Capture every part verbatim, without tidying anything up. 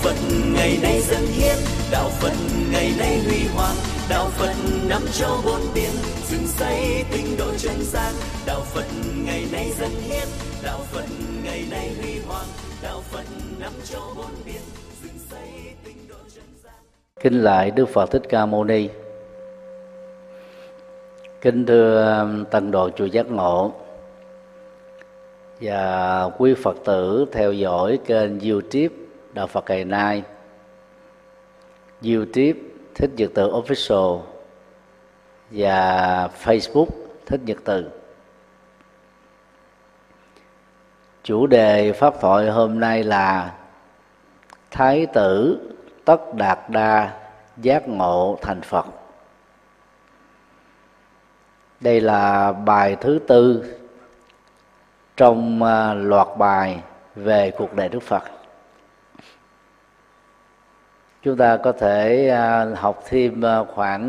Phật ngày nay dâng hiến, đạo Phật ngày nay huy hoàng, đạo Phật năm châu bốn biển, dựng xây tinh độ chân gian. Đạo Phật ngày nay dâng hiến, đạo Phật ngày nay huy hoàng, đạo Phật năm châu bốn biển, dựng xây tinh độ chân gian. Kính lạy Đức Phật Thích Ca Mâu Ni. Kính thưa Tăng đoàn chùa Giác Ngộ và quý Phật tử theo dõi kênh YouTube Đạo Phật ngày nay, YouTube Thích Nhật Từ Official và Facebook Thích Nhật Từ. Chủ đề pháp thoại hôm nay là Thái tử Tất Đạt Đa giác ngộ thành Phật. Đây là bài thứ tư trong loạt bài về cuộc đời Đức Phật. Chúng ta có thể học thêm khoảng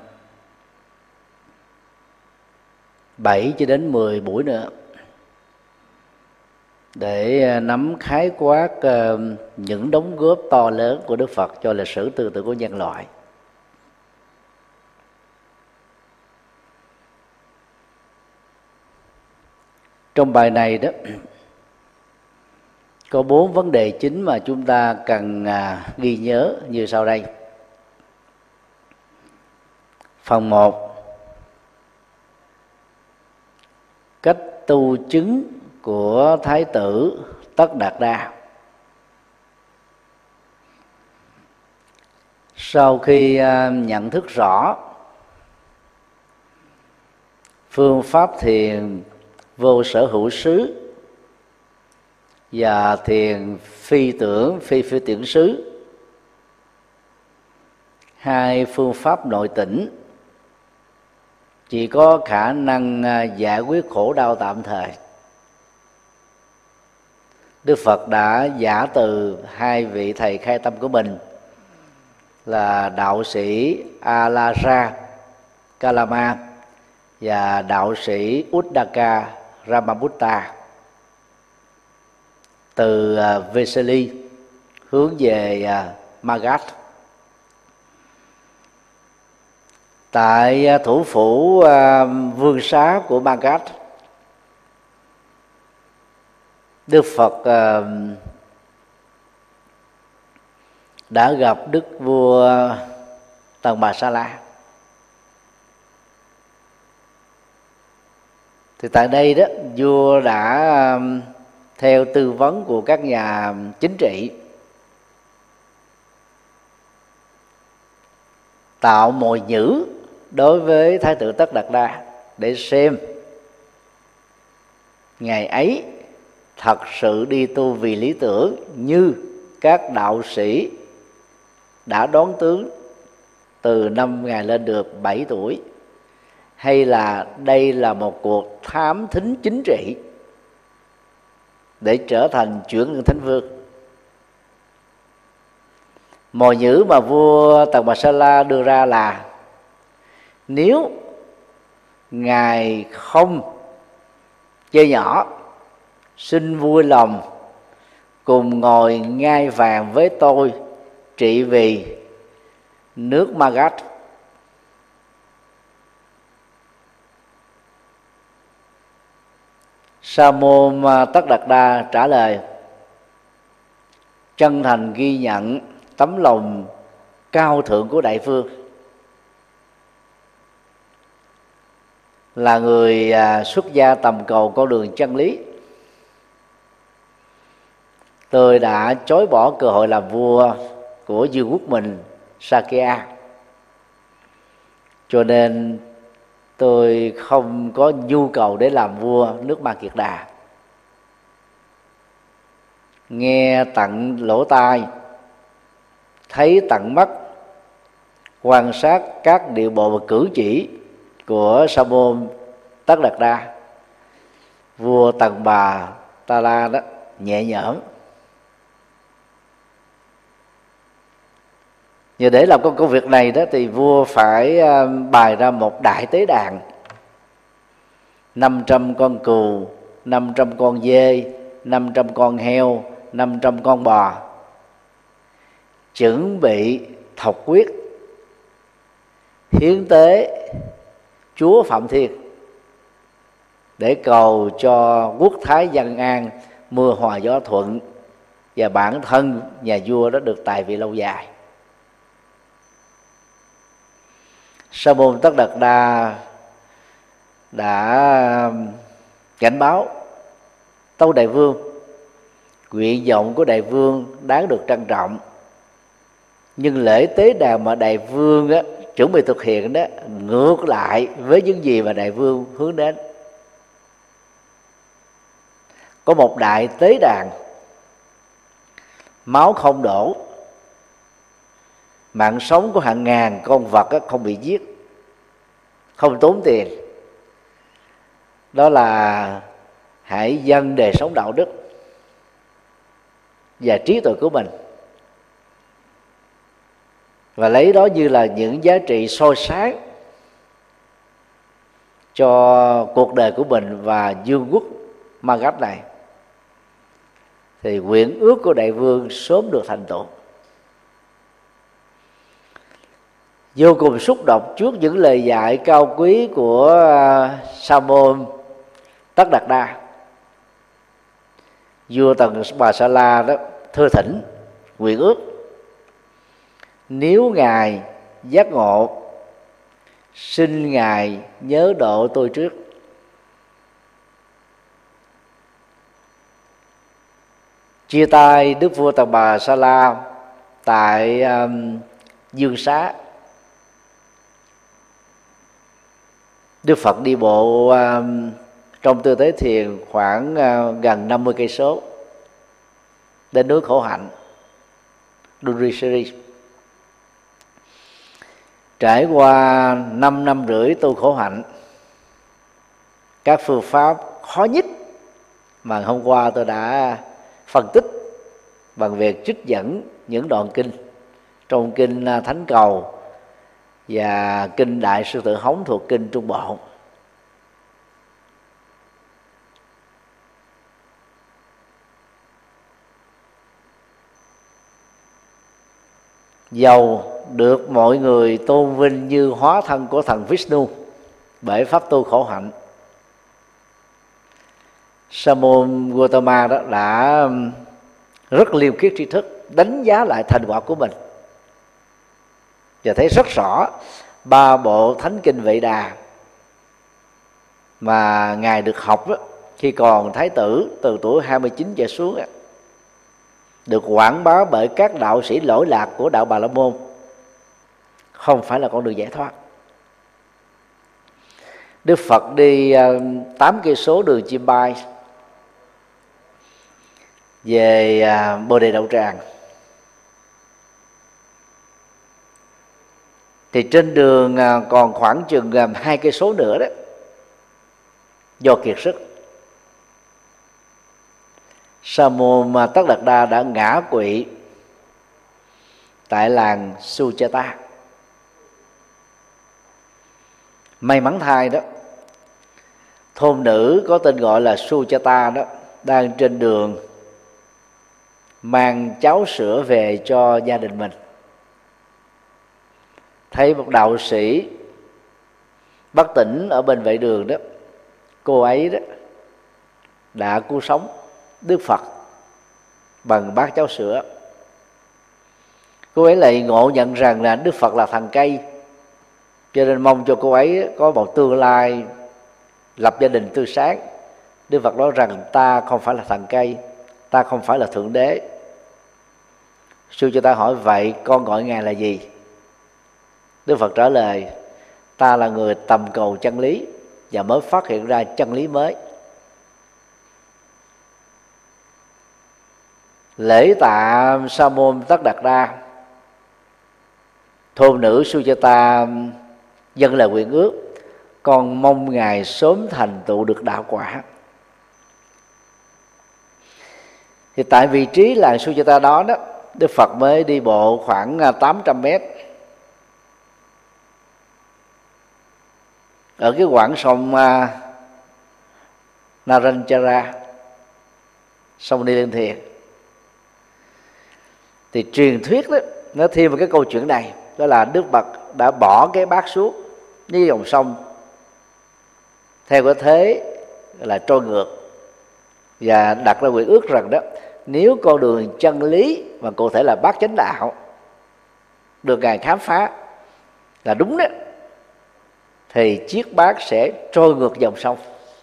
bảy cho đến mười buổi nữa để nắm khái quát những đóng góp to lớn của Đức Phật cho lịch sử tư tưởng của nhân loại. Trong bài này đó có bốn vấn đề chính mà chúng ta cần ghi nhớ như sau đây. Phần một, cách tu chứng của Thái tử Tất Đạt Đa. Sau khi nhận thức rõ phương pháp thiền vô sở hữu xứ và thiền phi tưởng phi phi tưởng xứ, hai phương pháp nội tỉnh chỉ có khả năng giải quyết khổ đau tạm thời, Đức Phật đã giả từ hai vị thầy khai tâm của mình là đạo sĩ Alara Kalama và đạo sĩ Uddaka Ramabutta từ Vesali hướng về Magadha. Tại thủ phủ vương xá của Magadha, Đức Phật đã gặp Đức vua Tần Bà Sa La. Thì tại đây đó, vua đã theo tư vấn của các nhà chính trị tạo mồi nhữ đối với Thái tử Tất Đạt Đa để xem ngày ấy thật sự đi tu vì lý tưởng như các đạo sĩ đã đón tướng từ năm Ngài lên được bảy tuổi, hay là đây là một cuộc thám thính chính trị để trở thành chuyển ngân thánh vương. Mồi nhữ mà vua Tần Bà Sa La đưa ra là nếu Ngài không chơi nhỏ, xin vui lòng cùng ngồi ngai vàng với tôi trị vì nước Magadha. Sa môn Tất Đạt Đa trả lời: chân thành ghi nhận tấm lòng cao thượng của đại vương, là người xuất gia tầm cầu con đường chân lý. Tôi đã chối bỏ cơ hội làm vua của vương quốc mình Sakya, cho nên tôi không có nhu cầu để làm vua nước Ma Kiệt Đà. Nghe tận lỗ tai, thấy tận mắt, quan sát các điệu bộ và cử chỉ của sa môn Tất Đạt Đa, vua Tần Bà Ta La đó nhẹ nhõm. Nhờ để làm công công việc này đó thì vua phải bày ra một đại tế đàn, năm trăm con cừu, năm trăm con dê, năm trăm con heo, năm trăm con bò. chuẩn bị thộc quyết hiến tế Chúa Phạm Thiên để cầu cho quốc thái dân an, mưa hòa gió thuận, và bản thân nhà vua đó được tại vị lâu dài. Sa môn Tất Đạt Đa đã cảnh báo tâu đại vương, nguyện vọng của đại vương đáng được trân trọng, nhưng lễ tế đàn mà đại vương á, chuẩn bị thực hiện đó ngược lại với những gì mà đại vương hướng đến. Có một đại tế đàn, máu không đổ, mạng sống của hàng ngàn con vật á, không bị giết, không tốn tiền. Đó là hãy dâng đời sống đạo đức và trí tuệ của mình, và lấy đó như là những giá trị soi sáng cho cuộc đời của mình và vương quốc Magad này, thì nguyện ước của đại vương sớm được thành tựu. Vô cùng xúc động trước những lời dạy cao quý của Sa môn Tất Đạt Đa, vua Tần Bà Sa La đó thưa thỉnh nguyện ước: nếu ngài giác ngộ, xin ngài nhớ độ tôi trước. Chia tay đức vua Tần Bà Sa La tại um, Dương Xá, Đức Phật đi bộ um, trong tư thế thiền khoảng uh, gần năm mươi cây số đến núi Khổ Hạnh, Durishiri. Trải qua năm năm rưỡi tu khổ hạnh, các phương pháp khó nhất mà hôm qua tôi đã phân tích bằng việc trích dẫn những đoạn kinh trong kinh Thánh Cầu và kinh Đại Sư Tử Hống thuộc kinh Trung Bộ. Dầu được mọi người tôn vinh như hóa thân của thần Vishnu bởi pháp tu khổ hạnh, Sa môn Gautama đó đã rất liêm khiết tri thức, đánh giá lại thành quả của mình và thấy rất rõ ba bộ thánh kinh Vệ Đà mà ngài được học đó, khi còn thái tử từ tuổi hai mươi chín trở xuống đó, được quảng bá bởi các đạo sĩ lỗi lạc của đạo Bà La Môn, không phải là con đường giải thoát. Đức Phật đi tám cây số đường chim bay về Bồ Đề Đậu Tràng, thì trên đường còn khoảng chừng hai cây số nữa đó, do kiệt sức, Sa môn Tất Đạt Đa đã ngã quỵ tại làng Suchata. May mắn thay đó, thôn nữ có tên gọi là Suchata đó đang trên đường mang cháo sữa về cho gia đình mình, thấy một đạo sĩ bất tỉnh ở bên vệ đường đó, cô ấy đó đã cứu sống Đức Phật bằng bát cháo sữa. Cô ấy lại ngộ nhận rằng là Đức Phật là thần cây, cho nên mong cho cô ấy có một tương lai lập gia đình tươi sáng. Đức Phật nói rằng ta không phải là thần cây, ta không phải là thượng đế. Sư cho ta hỏi vậy con gọi ngài là gì? Đức Phật trả lời: ta là người tầm cầu chân lý và mới phát hiện ra chân lý mới. Lễ tạ Sa môn Tất Đạt Đa, thôn nữ Suchata dâng lời nguyện ước: con mong ngài sớm thành tựu được đạo quả. Thì tại vị trí làng Suchata đó đó, Đức Phật mới đi bộ khoảng tám trăm mét. Ở cái quãng sông Naranjara, sông Ni Liên Thiền, thì truyền thuyết đó nói thêm một cái câu chuyện này, đó là Đức Phật đã bỏ cái bát xuống với dòng sông theo cái thế là trôi ngược, và đặt ra nguyện ước rằng đó, nếu con đường chân lý mà cụ thể là bát chánh đạo được Ngài khám phá là đúng đó, thì chiếc bát sẽ trôi ngược dòng sông.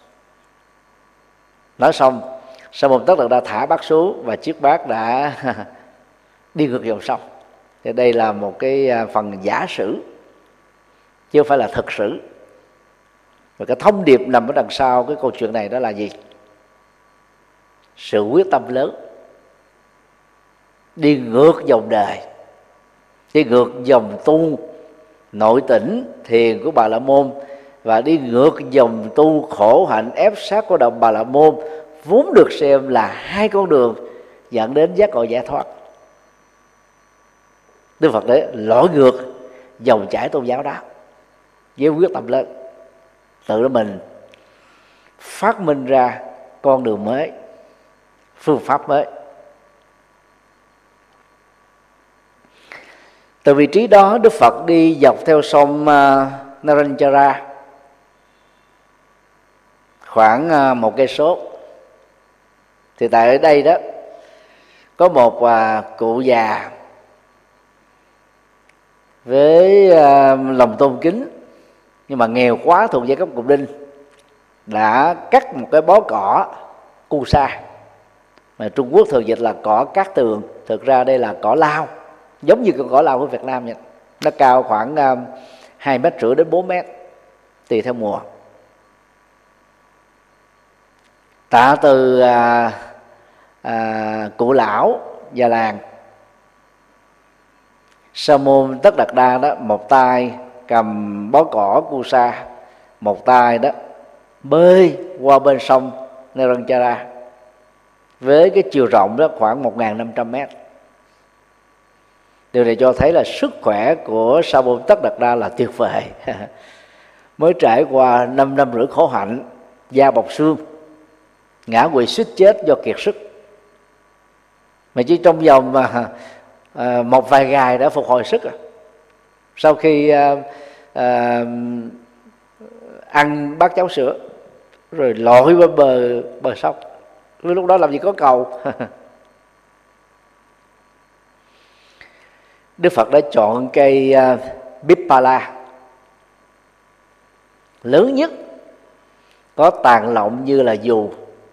Nói xong, Sa Môn Tất Đạt Đa thả bát xuống và chiếc bát đã đi ngược dòng sông. Thì đây là một cái phần giả sử chứ không phải là thực sử. Và cái thông điệp nằm ở đằng sau cái câu chuyện này đó là gì? Sự quyết tâm lớn, đi ngược dòng đời, đi ngược dòng tu nội tỉnh thiền của Bà La Môn, và đi ngược dòng tu khổ hạnh ép sát của đồng Bà La Môn, vốn được xem là hai con đường dẫn đến giác ngộ giải thoát. Đức Phật đấy lội ngược dòng chảy tôn giáo đó với quyết tâm lớn, tự đó mình phát minh ra con đường mới, phương pháp mới. Từ vị trí đó, Đức Phật đi dọc theo sông uh, Naranjara khoảng uh, một cây số. Thì tại ở đây đó có một uh, cụ già với uh, lòng tôn kính nhưng mà nghèo quá, thuộc giai cấp cục đinh, đã cắt một cái bó cỏ cu sa, mà Trung Quốc thường dịch là cỏ cát tường. Thực ra đây là cỏ lao, giống như con cỏ lao của Việt Nam vậy. Nó cao khoảng uh, hai mét rưỡi đến bốn mét tùy theo mùa. Tạ từ uh, uh, cụ lão già làng, Sa Môn Tất Đạt Đa đó, một tay cầm bó cỏ cu sa, một tay đó bơi qua bên sông Naranjara với cái chiều rộng đó khoảng một nghìn năm trăm mét. Điều này cho thấy là sức khỏe của Sa Môn Tất Đạt Đa là tuyệt vời. Mới trải qua năm năm rưỡi khổ hạnh, da bọc xương, ngã quỵ suýt chết do kiệt sức, mà chỉ trong vòng mà à, một vài ngày đã phục hồi sức rồi. Sau khi à, à, ăn bát cháo sữa rồi lội qua bờ bờ sông, lúc đó làm gì có cầu. Đức Phật đã chọn cây uh, Bipala lớn nhất, có tàn lọng như là dù,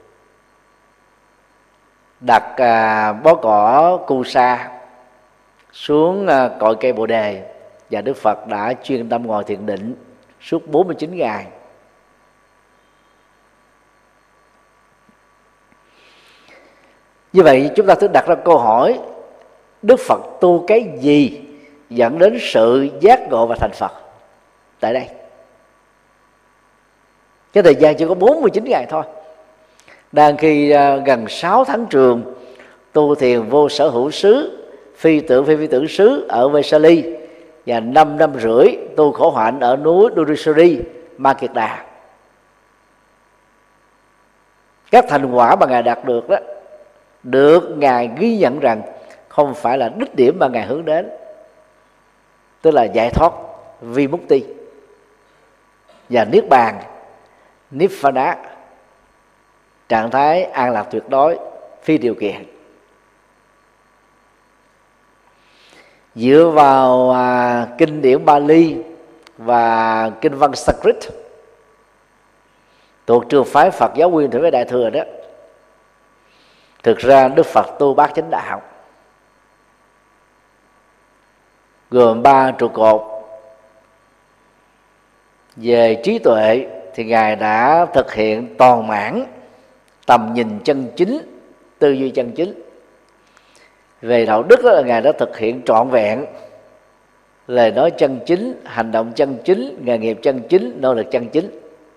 đặt uh, bó cỏ cu sa xuống uh, cội cây Bồ Đề, và Đức Phật đã chuyên tâm ngồi thiền định suốt bốn mươi chín ngày. Như vậy chúng ta thử đặt ra câu hỏi, Đức Phật tu cái gì dẫn đến sự giác ngộ và thành Phật tại đây? Cái thời gian chỉ có bốn mươi chín ngày thôi. Đang khi uh, gần sáu tháng trường tu thiền vô sở hữu xứ, phi tưởng phi phi tưởng xứ ở Vesali, và năm năm rưỡi tu khổ hạnh ở núi Durusari, Ma Kiệt Đà. Các thành quả mà Ngài đạt được đó được Ngài ghi nhận rằng không phải là đích điểm mà Ngài hướng đến, tức là giải thoát Vimukti và Niết Bàn, Nibbana, trạng thái an lạc tuyệt đối phi điều kiện. Dựa vào à, kinh điển Bali và kinh văn Sanskrit thuộc trường phái Phật giáo Nguyên Thủy với Đại Thừa đó, thực ra Đức Phật tu bát chánh đạo gồm ba trụ cột. Về trí tuệ thì Ngài đã thực hiện toàn mãn tầm nhìn chân chính, tư duy chân chính. Về đạo đức đó là Ngài đã thực hiện trọn vẹn lời nói chân chính, hành động chân chính, nghề nghiệp chân chính, nỗ lực chân chính.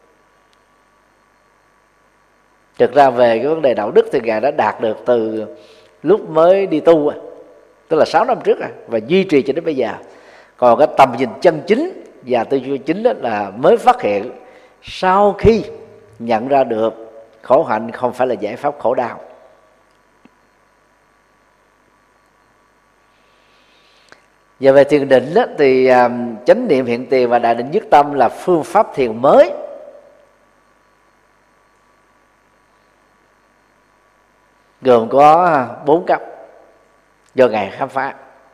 Thực ra về cái vấn đề đạo đức thì Ngài đã đạt được từ lúc mới đi tu, tức là sáu năm trước, và duy trì cho đến bây giờ. Còn cái tầm nhìn chân chính và tư duy chính đó là mới phát hiện sau khi nhận ra được khổ hạnh không phải là giải pháp khổ đau. Và về thiền định đó, thì um, chánh niệm hiện tiền và đại định nhất tâm là phương pháp thiền mới, gồm có bốn cấp do Ngài khám phá.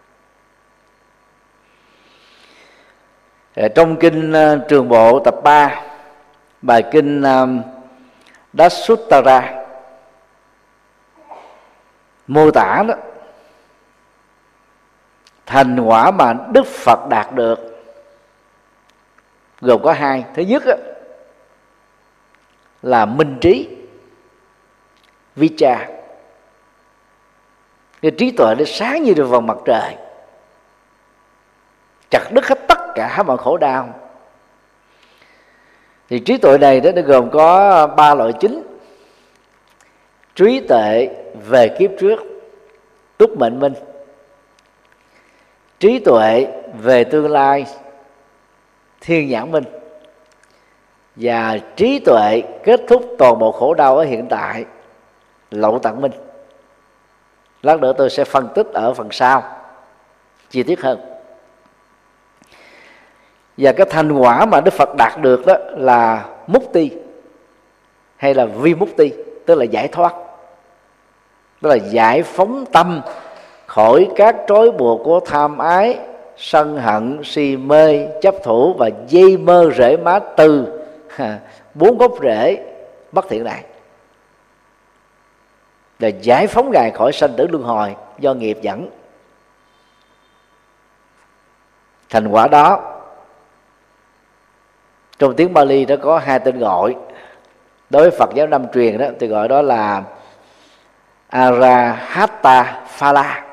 Trong kinh uh, Trường Bộ tập ba, bài kinh um, Dasuttara mô tả đó thành quả mà Đức Phật đạt được gồm có hai. Thứ nhất đó, là minh trí, vicha, cái trí tuệ nó sáng như được vầng mặt trời, chặt đứt hết tất cả mọi khổ đau. Thì trí tuệ này đó nó gồm có ba loại chính: trí tuệ về kiếp trước, túc mệnh minh; trí tuệ về tương lai, thiên nhãn minh; và trí tuệ kết thúc toàn bộ khổ đau ở hiện tại, lậu tận minh. Lát nữa tôi sẽ phân tích ở phần sau chi tiết hơn. Và cái thành quả mà Đức Phật đạt được đó là mukti hay là vimukti, tức là giải thoát, tức là giải phóng tâm khỏi các trói buộc của tham ái, sân hận, si mê, chấp thủ và dây mơ rễ má từ bốn gốc rễ bất thiện này, để giải phóng Ngài khỏi sanh tử luân hồi do nghiệp dẫn. Thành quả đó trong tiếng Bali nó có hai tên gọi. Đối với Phật giáo Nam truyền đó thì gọi đó là Arahata Phala,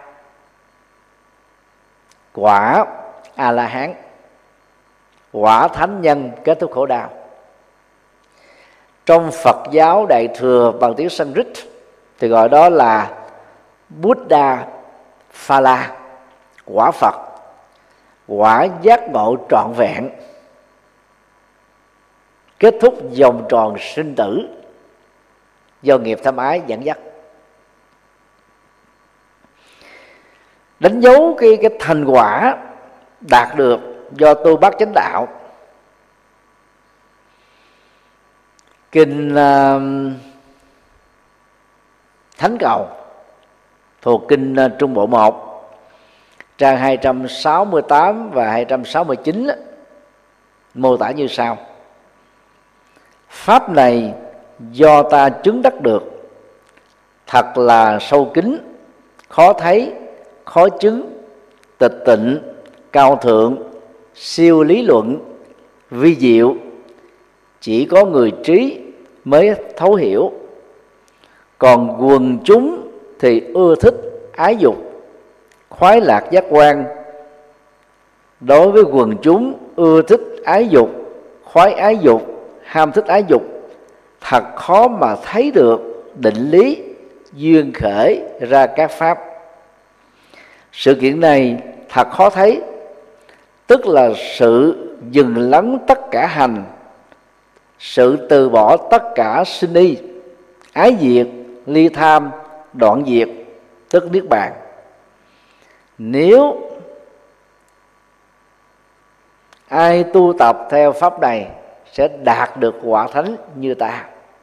quả A La Hán, quả thánh nhân kết thúc khổ đau. Trong Phật giáo Đại thừa bằng tiếng Sanskrit thì gọi đó là Buddha Phala, quả Phật, quả giác ngộ trọn vẹn, kết thúc vòng tròn sinh tử do nghiệp tham ái dẫn dắt. Đánh dấu cái, cái thành quả đạt được do tu bát chánh đạo, kinh uh, Thánh Cầu thuộc kinh uh, Trung Bộ một, trang hai trăm sáu mươi tám và hai trăm sáu mươi chín đó, mô tả như sau: pháp này do ta chứng đắc được, thật là sâu kín, khó thấy, khó chứng, tịch tịnh, cao thượng, siêu lý luận, vi diệu, chỉ có người trí mới thấu hiểu. Còn quần chúng thì ưa thích ái dục, khoái lạc giác quan. Đối với quần chúng ưa thích ái dục, khoái ái dục, ham thích ái dục, thật khó mà thấy được định lý duyên khởi ra các pháp. Sự kiện này thật khó thấy, tức là sự dừng lắng tất cả hành, sự từ bỏ tất cả sinh y, ái diệt, ly tham, đoạn diệt, tức niết bàn. Nếu ai tu tập theo pháp này sẽ đạt được quả thánh như ta.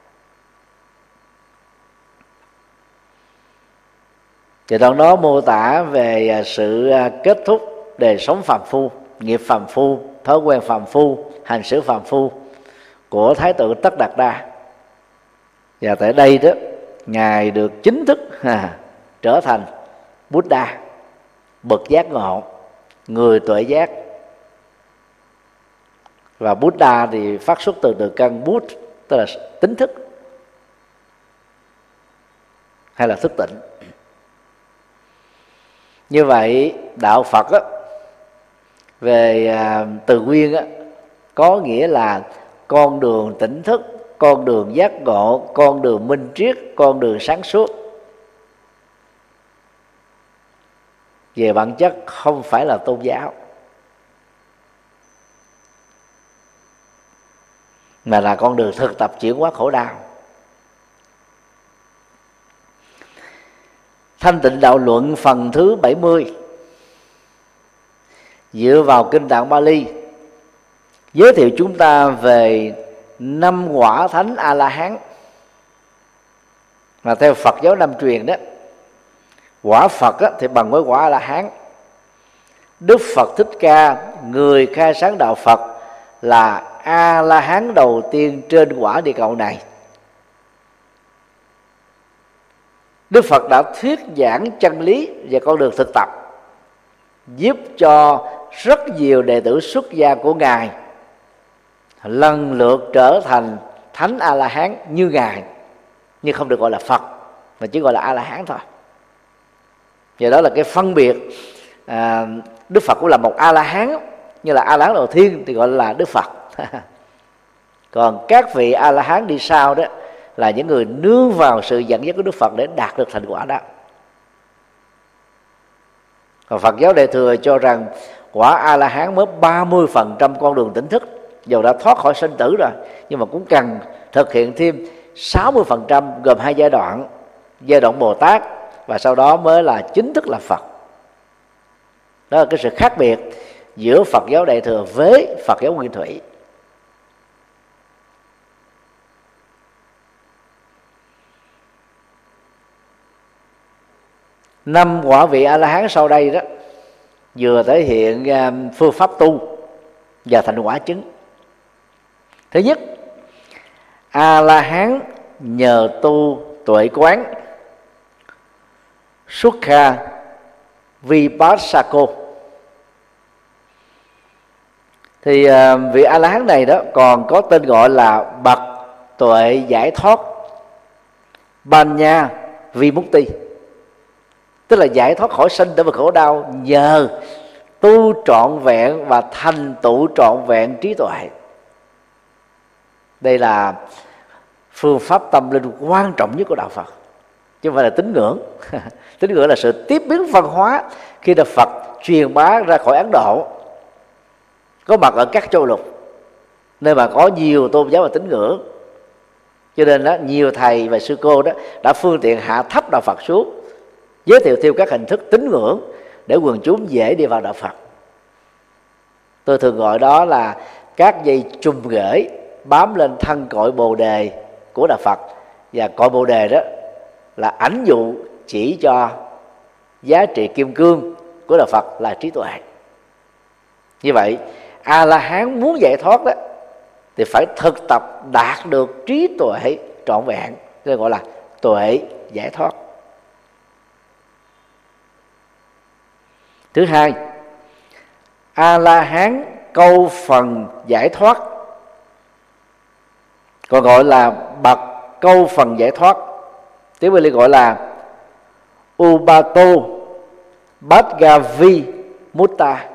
Thì trong đó mô tả về sự kết thúc đời sống phàm phu, nghiệp phàm phu, thói quen phàm phu, hành xử phàm phu của Thái tử Tất Đạt Đa. Và tại đây đó, Ngài được chính thức à, trở thành Buddha, bậc giác ngộ, người tuệ giác. Và Buddha thì phát xuất từ từ căn Bút, tức là tính thức hay là thức tỉnh. Như vậy đạo Phật á, về à, từ nguyên á, có nghĩa là con đường tỉnh thức, con đường giác ngộ, con đường minh triết, con đường sáng suốt. Về bản chất không phải là tôn giáo, mà là con đường thực tập chuyển hóa khổ đau. Thanh Tịnh Đạo Luận phần thứ bảy mươi dựa vào kinh Tạng Bali giới thiệu chúng ta về năm quả thánh A La Hán. Mà theo Phật giáo Nam truyền đó, quả Phật á, thì bằng với quả A La Hán. Đức Phật Thích Ca, người khai sáng đạo Phật, là A La Hán đầu tiên trên quả địa cầu này. Đức Phật đã thuyết giảng chân lý và con đường thực tập, giúp cho rất nhiều đệ tử xuất gia của Ngài lần lượt trở thành thánh A La Hán như Ngài, nhưng không được gọi là Phật, mà chỉ gọi là A La Hán thôi. Và đó là cái phân biệt. à, Đức Phật cũng là một A La Hán, như là A La Hán đầu tiên thì gọi là Đức Phật. Còn các vị A La Hán đi sau đó là những người nương vào sự dẫn dắt của Đức Phật để đạt được thành quả đó. Còn Phật giáo Đại thừa cho rằng quả A La Hán mới ba mươi phần trăm con đường tỉnh thức, dù đã thoát khỏi sinh tử rồi, nhưng mà cũng cần thực hiện thêm sáu mươi phần trăm, gồm hai giai đoạn: giai đoạn Bồ Tát và sau đó mới là chính thức là Phật. Đó là cái sự khác biệt giữa Phật giáo Đại thừa với Phật giáo Nguyên Thủy. Năm quả vị A La Hán sau đây đó vừa thể hiện phương pháp tu và thành quả chứng. Thứ nhất, A La Hán nhờ tu tuệ quán Sukha Vipassako. Thì vị A La Hán này đó còn có tên gọi là bậc tuệ giải thoát Banya Vimukti, tức là giải thoát khỏi sinh tử và khổ đau nhờ tu trọn vẹn và thành tựu trọn vẹn trí tuệ. Đây là phương pháp tâm linh quan trọng nhất của đạo Phật, chứ không phải là tín ngưỡng. Tín ngưỡng là sự tiếp biến văn hóa khi Đạo Phật truyền bá ra khỏi Ấn Độ, có mặt ở các châu lục nơi mà có nhiều tôn giáo và tín ngưỡng. Cho nên đó, nhiều thầy và sư cô đó đã phương tiện hạ thấp đạo Phật xuống, giới thiệu theo các hình thức tín ngưỡng để quần chúng dễ đi vào đạo Phật. Tôi thường gọi đó là các dây chùm gửi bám lên thân cội bồ đề của đạo Phật, và cội bồ đề đó là ảnh dụ chỉ cho giá trị kim cương của đạo Phật là trí tuệ. Như vậy A La Hán muốn giải thoát đó thì phải thực tập đạt được trí tuệ trọn vẹn, nên gọi là tuệ giải thoát. Thứ hai, A La Hán câu phần giải thoát, còn gọi là bậc câu phần giải thoát, tiếng Bali gọi là Ubato Bhagavi Mutta.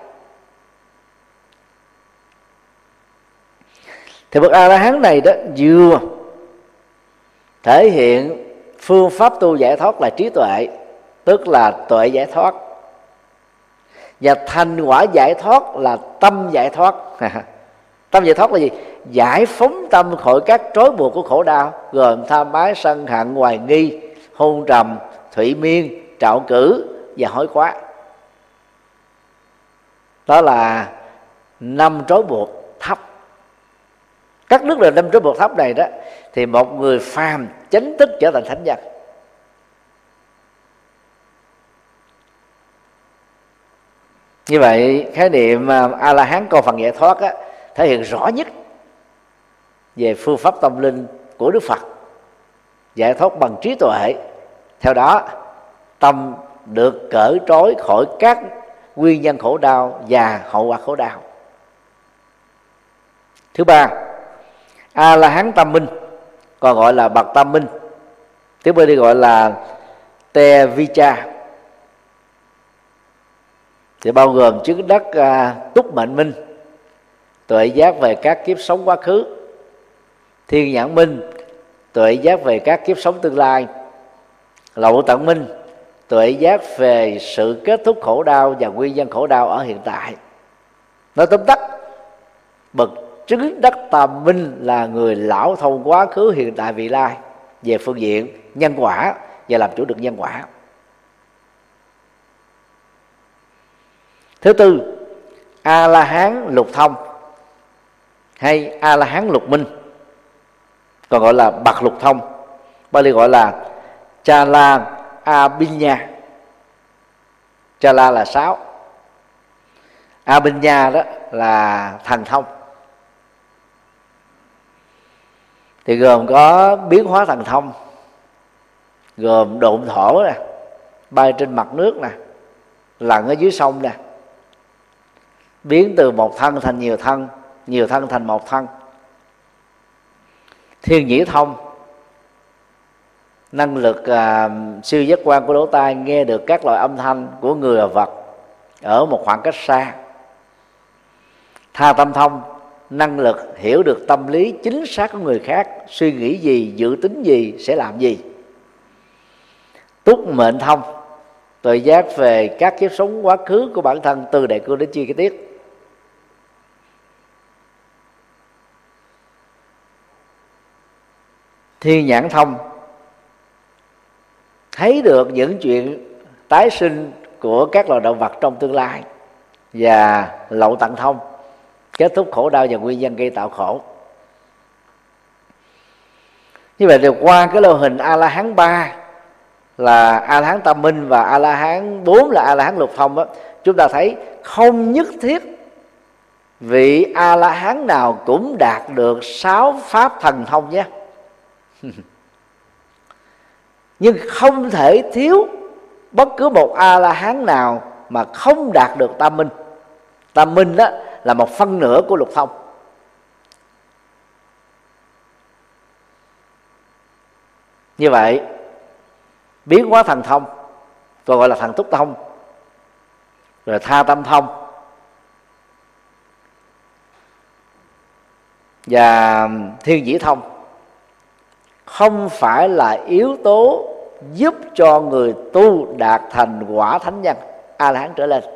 Thì bậc A La Hán này đó vừa thể hiện phương pháp tu giải thoát là trí tuệ, tức là tuệ giải thoát, và thành quả giải thoát là tâm giải thoát. Tâm giải thoát là gì? Giải phóng tâm khỏi các trói buộc của khổ đau, gồm tham ái, sân hận, hoài nghi, hôn trầm, thủy miên, trạo cử và hối quá. Đó là năm trói buộc thấp. Cắt đứt được năm trói buộc thấp này đó thì một người phàm chính thức trở thành thánh nhân. Như vậy khái niệm A La Hán câu phần giải thoát á, thể hiện rõ nhất về phương pháp tâm linh của Đức Phật, giải thoát bằng trí tuệ. Theo đó tâm được cởi trói khỏi các nguyên nhân khổ đau và hậu quả khổ đau. Thứ ba, A La Hán tâm minh, còn gọi là bậc tâm minh, tiếng Bali gọi là Te Vicha, thì bao gồm chứng đắc uh, túc mệnh minh, tuệ giác về các kiếp sống quá khứ, thiên nhãn minh, tuệ giác về các kiếp sống tương lai, lậu tận minh, tuệ giác về sự kết thúc khổ đau và nguyên nhân khổ đau ở hiện tại. Nói tóm tắt, bậc chứng đắc tam minh là người lão thông quá khứ, hiện tại, vị lai về phương diện nhân quả và làm chủ được nhân quả. Thứ tư, A La Hán lục thông hay A La Hán lục minh, còn gọi là bậc lục thông, Bali gọi là Chala Abhinya. Chala là sáu, Abhinya đó là thần thông. Thì gồm có biến hóa thần thông, gồm độn thổ nè, bay trên mặt nước nè, lặn ở dưới sông nè, biến từ một thân thành nhiều thân, nhiều thân thành một thân. Thiên nhĩ thông, năng lực à, siêu giác quan của lỗ tai, nghe được các loại âm thanh của người và vật ở một khoảng cách xa. Tha tâm thông, năng lực hiểu được tâm lý chính xác của người khác, suy nghĩ gì, dự tính gì, sẽ làm gì. Túc mệnh thông, tuệ giác về các kiếp sống quá khứ của bản thân từ đại cương đến chi tiết. Thiên nhãn thông, thấy được những chuyện tái sinh của các loài động vật trong tương lai. Và lậu tận thông, kết thúc khổ đau và nguyên nhân gây tạo khổ. Như vậy thì qua cái lô hình A La Hán ba là A La Hán Tam Minh và A La Hán bốn là A La Hán lục thông đó, chúng ta thấy không nhất thiết vị A La Hán nào cũng đạt được sáu pháp thần thông nhé. Nhưng không thể thiếu bất cứ một A La Hán nào mà không đạt được Tam Minh. Tam Minh đó là một phân nửa của lục thông. Như vậy biến hóa thần thông còn gọi là thần túc thông, rồi tha tâm thông và thiên nhĩ thông không phải là yếu tố giúp cho người tu đạt thành quả thánh nhân A La Hán trở lên.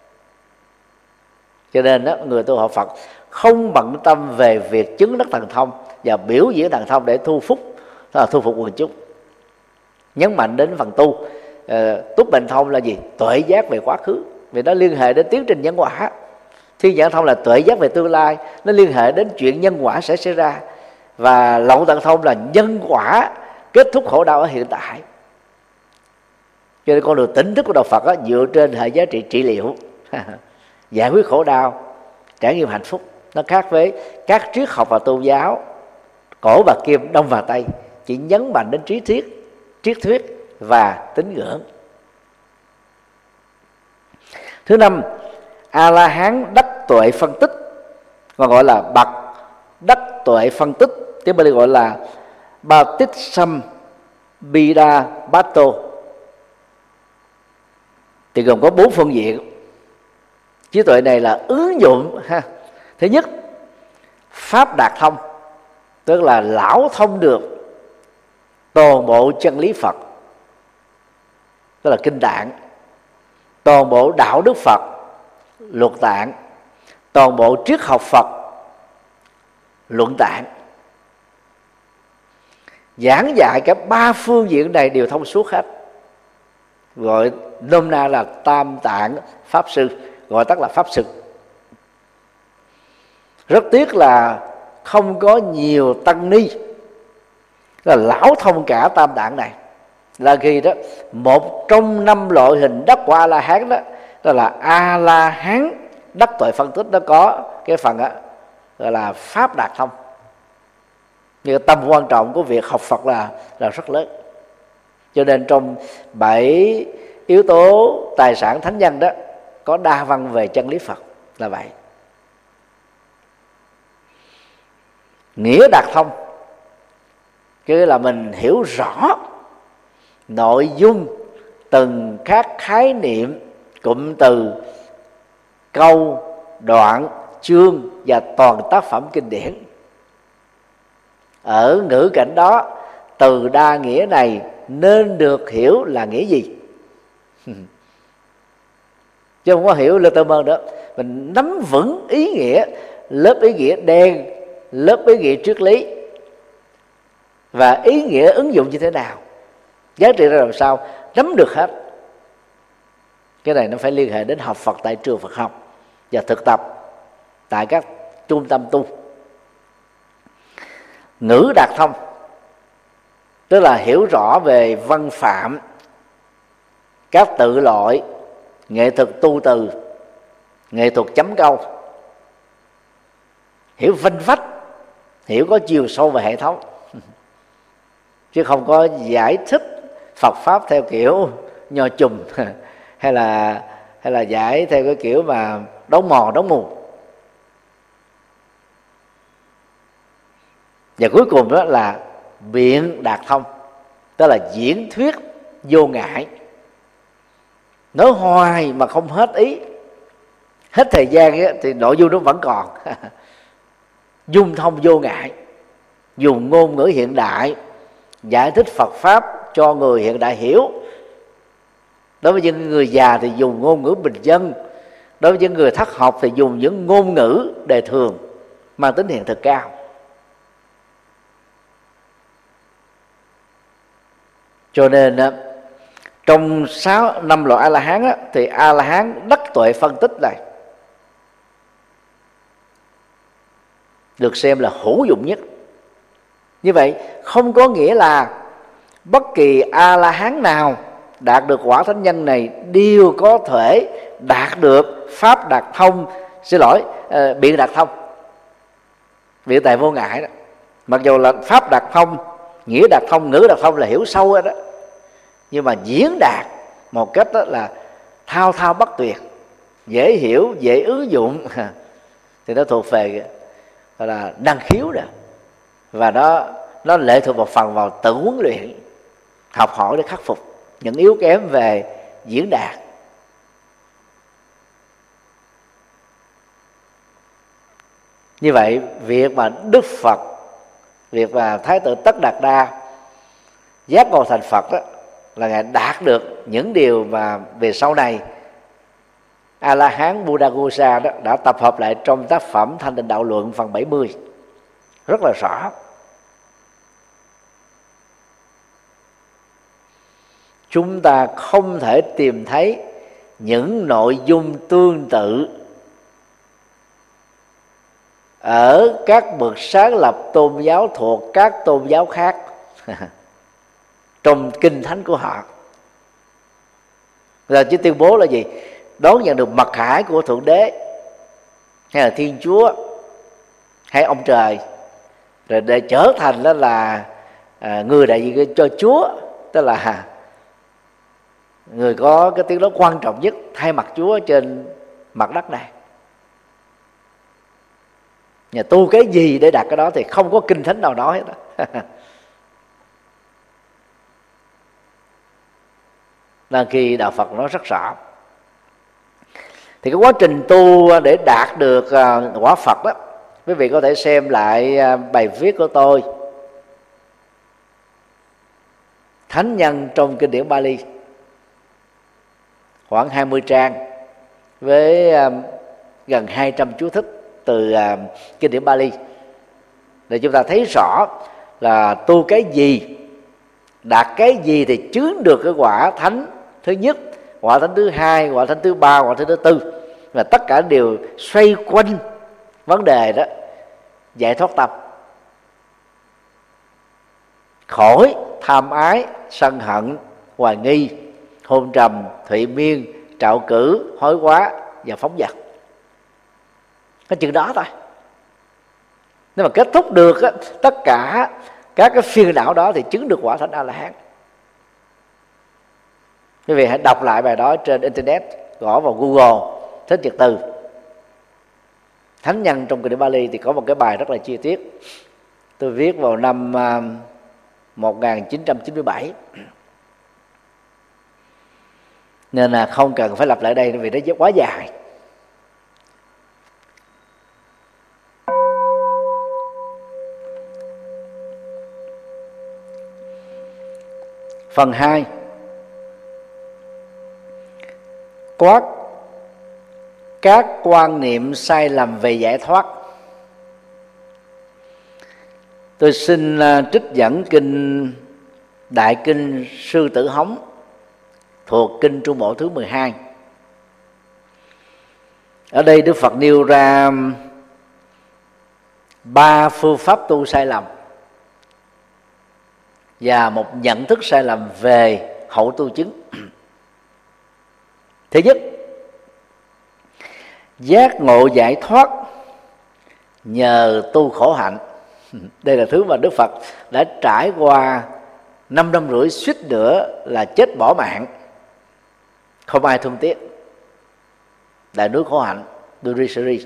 Cho nên đó, người tu học Phật không bận tâm về việc chứng đắc thần thông và biểu diễn thần thông để thu phúc, là thu phục quần chúng. Nhấn mạnh đến phần tu. uh, Túc mệnh thông là gì? Tuệ giác về quá khứ, vì nó liên hệ đến tiến trình nhân quả. Thiên nhãn thông là tuệ giác về tương lai, nó liên hệ đến chuyện nhân quả sẽ xảy ra. Và lậu tận thông là nhân quả kết thúc khổ đau ở hiện tại. Cho nên con đường tỉnh thức của đạo Phật đó, dựa trên hệ giá trị trị liệu giải quyết khổ đau, trải nghiệm hạnh phúc. Nó khác với các triết học và tôn giáo cổ và kim, đông và tây, chỉ nhấn mạnh đến trí thuyết, triết thuyết và tín ngưỡng. Thứ năm, A La Hán đắc tuệ phân tích, còn gọi là bậc đắc tuệ phân tích, tiếng Bali gọi là Batisam Bida Bato. Thì gồm có bốn phương diện. Trí tuệ này là ứng dụng ha. Thứ nhất, pháp đạt thông, tức là lão thông được toàn bộ chân lý Phật, tức là kinh tạng, toàn bộ đạo đức Phật, luật tạng, toàn bộ triết học Phật, luận tạng. Giảng dạy cả ba phương diện này đều thông suốt hết, gọi nôm na là tam tạng pháp sư, gọi tắt là pháp sư. Rất tiếc là không có nhiều tăng ni là lão thông cả tam tạng này. Là khi đó một trong năm loại hình đắc của A La Hán đó, đó là A La Hán đắc tuệ phân tích, nó có cái phần đó gọi là pháp đạt thông. Nhưng tâm quan trọng của việc học Phật là là rất lớn. Cho nên trong bảy yếu tố tài sản thánh nhân đó có đa văn về chân lý Phật là vậy. Nghĩa đạt thông, chứ là mình hiểu rõ nội dung từng các khái niệm, cụm từ, câu, đoạn, chương và toàn tác phẩm kinh điển. Ở ngữ cảnh đó, từ đa nghĩa này nên được hiểu là nghĩa gì, chứ không có hiểu lơ tơ mơ nữa. Mình nắm vững ý nghĩa, lớp ý nghĩa đen, lớp ý nghĩa triết lý và ý nghĩa ứng dụng như thế nào, giá trị ra làm sao, nắm được hết. Cái này nó phải liên hệ đến học Phật tại trường Phật học, và thực tập tại các trung tâm tu. Ngữ đạt thông tức là hiểu rõ về văn phạm, các tự loại, nghệ thuật tu từ, nghệ thuật chấm câu, hiểu vanh vách, hiểu có chiều sâu và hệ thống, chứ không có giải thích Phật pháp theo kiểu nho chùm hay là hay là giải theo cái kiểu mà đóng mò đóng mù. Và cuối cùng đó là biện đạt thông, tức là diễn thuyết vô ngại, nói hoài mà không hết ý, hết thời gian ấy, thì nội dung nó vẫn còn dung thông vô ngại, dùng ngôn ngữ hiện đại giải thích Phật pháp cho người hiện đại hiểu. Đối với những người già thì dùng ngôn ngữ bình dân, đối với những người thất học thì dùng những ngôn ngữ đời thường mang tính hiện thực cao. Cho nên trong sáu năm loại A-la-hán thì A-la-hán đắc tuệ phân tích này được xem là hữu dụng nhất. Như vậy không có nghĩa là bất kỳ A-la-hán nào đạt được quả thánh nhân này đều có thể đạt được pháp đạt thông, xin lỗi, uh, biện đạt thông, biện tài vô ngại đó. Mặc dù là pháp đạt thông, nghĩa đạt thông, ngữ đạt thông là hiểu sâu đó, nhưng mà diễn đạt một cách đó là thao thao bất tuyệt, dễ hiểu, dễ ứng dụng thì nó thuộc về gọi là năng khiếu đó. Và nó nó lệ thuộc một phần vào tự huấn luyện, học hỏi để khắc phục những yếu kém về diễn đạt. Như vậy việc mà Đức Phật, việc mà Thái tử Tất Đạt Đa giác ngộ thành Phật đó, là Ngài đạt được những điều mà về sau này A-la-hán Buddhaghosa đó đã tập hợp lại trong tác phẩm Thanh Tịnh Đạo Luận phần bảy mươi rất là rõ. Chúng ta không thể tìm thấy những nội dung tương tự ở các bậc sáng lập tôn giáo thuộc các tôn giáo khác trong kinh thánh của họ. Rồi chỉ tuyên bố là gì? Đón nhận được mật hải của Thượng Đế hay là Thiên Chúa hay ông trời, rồi để trở thành đó là à, người đại diện cho Chúa, tức là người có cái tiếng nói quan trọng nhất thay mặt Chúa trên mặt đất này. Nhà tu cái gì để đạt cái đó thì không có kinh thánh nào nói hết đó. Nên khi Đạo Phật nói rất rõ, thì cái quá trình tu để đạt được quả Phật đó, quý vị có thể xem lại bài viết của tôi Thánh Nhân trong kinh điển Bali, khoảng hai mươi trang với gần hai trăm chú thích từ kinh điển Bali, để chúng ta thấy rõ là tu cái gì, đạt cái gì thì chứng được cái quả thánh thứ nhất, quả thánh thứ hai, quả thánh thứ ba, quả thánh thứ tư, và tất cả đều xoay quanh vấn đề đó giải thoát tâm, khỏi tham ái, sân hận, hoài nghi, hôn trầm, thụy miên, trạo cử, hối quá và phóng dật. Cái chừng đó thôi. Nếu mà kết thúc được á, tất cả các cái phiền não đó thì chứng được quả thánh A-la-hán. Quý vị hãy đọc lại bài đó trên internet, gõ vào Google Thích Nhật Từ Thánh Nhân trong kinh điển Bali thì có một cái bài rất là chi tiết. Tôi viết vào năm một nghìn chín trăm chín mươi bảy, nên là không cần phải lặp lại đây vì nó quá dài. Phần hai, quát các quan niệm sai lầm về giải thoát. Tôi xin trích dẫn kinh Đại Kinh Sư Tử Hống thuộc kinh Trung Bộ thứ mười hai. Ở đây Đức Phật nêu ra ba phương pháp tu sai lầm và một nhận thức sai lầm về hậu tu chứng. Thứ nhất, giác ngộ giải thoát nhờ tu khổ hạnh. Đây là thứ mà Đức Phật đã trải qua năm năm rưỡi, suýt nữa là chết bỏ mạng, không ai thương tiếc. Đại núi khổ hạnh, Durisari.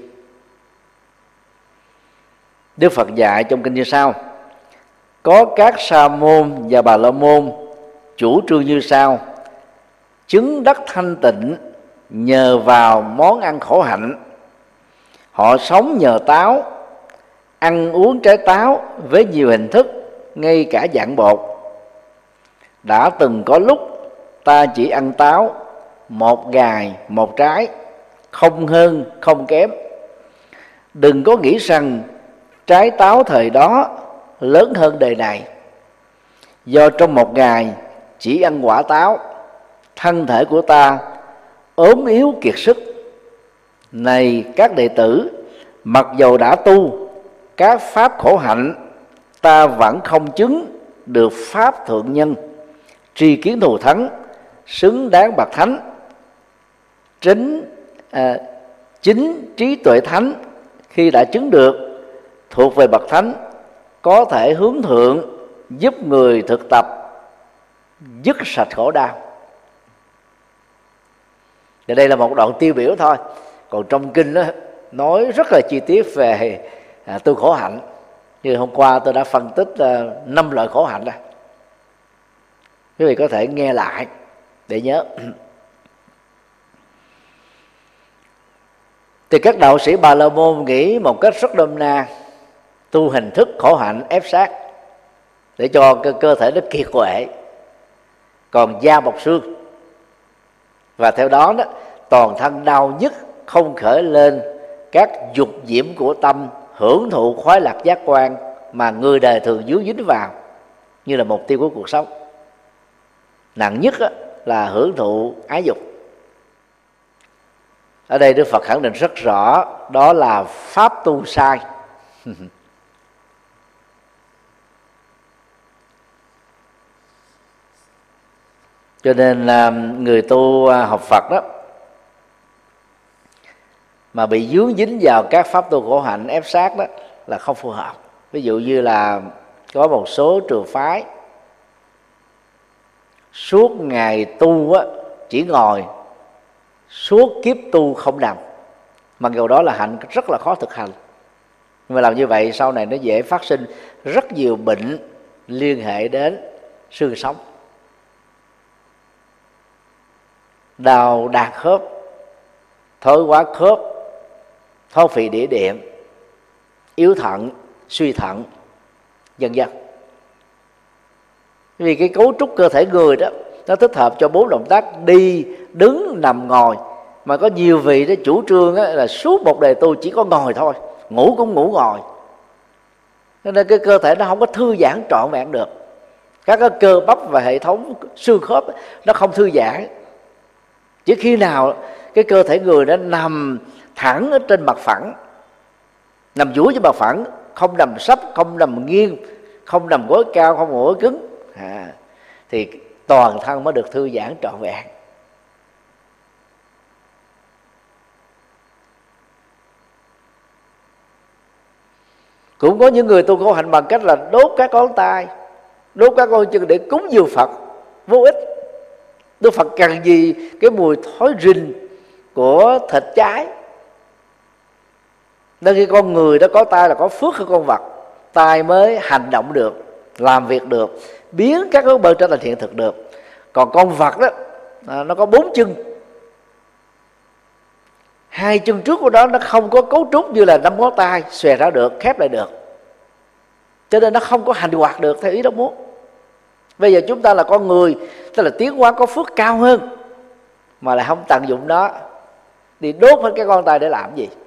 Đức Phật dạy trong kinh như sau: có các sa môn và bà la môn chủ trương như sau: chứng đắc thanh tịnh nhờ vào món ăn khổ hạnh. Họ sống nhờ táo, ăn uống trái táo với nhiều hình thức, ngay cả dạng bột. Đã từng có lúc ta chỉ ăn táo một ngày một trái, không hơn không kém. Đừng có nghĩ rằng trái táo thời đó lớn hơn đời này. Do trong một ngày chỉ ăn quả táo, thân thể của ta ốm yếu kiệt sức. Này các đệ tử, mặc dầu đã tu các pháp khổ hạnh, ta vẫn không chứng được pháp thượng nhân, tri kiến thù thắng, xứng đáng bậc thánh. Chính à, chính trí tuệ thánh khi đã chứng được thuộc về bậc thánh, có thể hướng thượng, giúp người thực tập dứt sạch khổ đau. Và đây là một đoạn tiêu biểu thôi. Còn trong kinh đó, nói rất là chi tiết về à, tu khổ hạnh. Như hôm qua tôi đã phân tích năm loại khổ hạnh đó. Quý vị có thể nghe lại để nhớ. Thì các đạo sĩ Bà La Môn nghĩ một cách rất nôm na, tu hình thức khổ hạnh ép sát để cho cơ, cơ thể nó kiệt quệ, còn da bọc xương, và theo đó đó toàn thân đau nhức, không khởi lên các dục diễm của tâm, hưởng thụ khoái lạc giác quan mà người đời thường dướng dính vào như là mục tiêu của cuộc sống. Nặng nhất là hưởng thụ ái dục. Ở đây Đức Phật khẳng định rất rõ đó là pháp tu sai. Cho nên người tu học Phật đó mà bị dướng dính vào các pháp tu khổ hạnh ép sát đó là không phù hợp. Ví dụ như là có một số trường phái suốt ngày tu á, chỉ ngồi, suốt kiếp tu không nằm, mặc dù đó là hạnh rất là khó thực hành. Nhưng mà làm như vậy sau này nó dễ phát sinh rất nhiều bệnh liên hệ đến xương sống, đau đàn khớp, thói hóa khớp, thoát vị đĩa đệm, yếu thận, suy thận, vân vân. Vì cái cấu trúc cơ thể người đó nó thích hợp cho bốn động tác đi, đứng, nằm, ngồi. Mà có nhiều vị đó chủ trương đó là suốt một đời tu chỉ có ngồi thôi, ngủ cũng ngủ ngồi, cho nên cái cơ thể nó không có thư giãn trọn vẹn được. Các cái cơ bắp và hệ thống xương khớp nó không thư giãn. Chỉ khi nào cái cơ thể người nó nằm thẳng ở trên mặt phẳng, nằm duỗi trên mặt phẳng, không nằm sấp, không nằm nghiêng, không nằm gối cao, không ngồi gối cứng, à, thì toàn thân mới được thư giãn trọn vẹn. Cũng có những người tu khổ hạnh bằng cách là đốt các ngón tay, đốt các ngón chân để cúng dường Phật, vô ích. Đức Phật cần gì cái mùi thối rình của thịt cháy. Nên khi con người đó có tay là có phước hơn con vật, tay mới hành động được, làm việc được, biến các ước mơ trở thành hiện thực được. Còn con vật đó nó có bốn chân, hai chân trước của nó nó không có cấu trúc như là năm ngón tay xòe ra được, khép lại được, cho nên nó không có hành hoạt được theo ý đó muốn. Bây giờ chúng ta là con người, tức là tiến hóa có phước cao hơn, mà lại không tận dụng nó, đi đốt hết cái con tay để làm gì?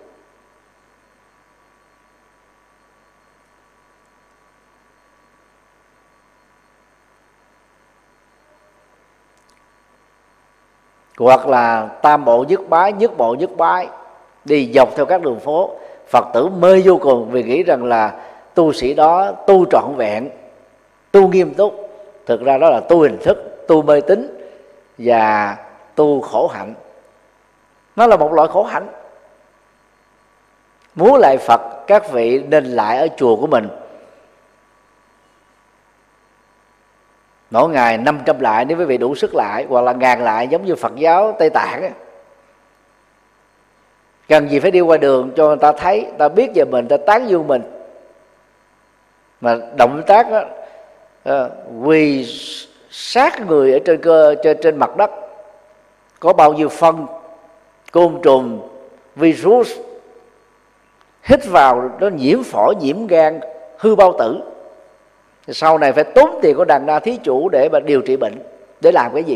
Hoặc là tam bộ nhất bái, nhất bộ nhất bái, đi dọc theo các đường phố. Phật tử mê vô cùng vì nghĩ rằng là tu sĩ đó tu trọn vẹn, tu nghiêm túc. Thực ra đó là tu hình thức, tu mê tín và tu khổ hạnh. Nó là một loại khổ hạnh. Muốn lại Phật, các vị nên lại ở chùa của mình. Mỗi ngày năm trăm lại nếu quý vị đủ sức lại, hoặc là ngàn lại giống như Phật giáo Tây Tạng ấy. Cần gì phải đi qua đường cho người ta thấy, ta biết về mình, ta tán dương mình. Mà động tác đó, uh, quỳ sát người ở trên cơ trên, trên mặt đất, có bao nhiêu phân, côn trùng, virus hít vào nó nhiễm phổi, nhiễm gan, hư bao tử. Sau này phải tốn tiền của đàn na thí chủ để mà điều trị bệnh. Để làm cái gì?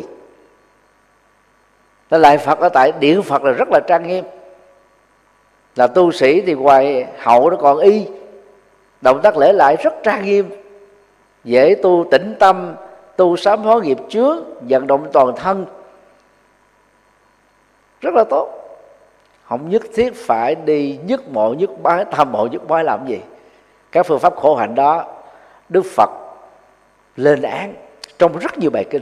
Nó lại Phật ở tại điện Phật là rất là trang nghiêm. Là tu sĩ thì ngoài hậu nó còn y, động tác lễ lại rất trang nghiêm, dễ tu tĩnh tâm, tu sám hối nghiệp chướng, vận động toàn thân, rất là tốt. Không nhất thiết phải đi nhất mộ nhất bái, tham mộ nhất bái làm gì. Các phương pháp khổ hạnh đó Đức Phật lên án trong rất nhiều bài kinh.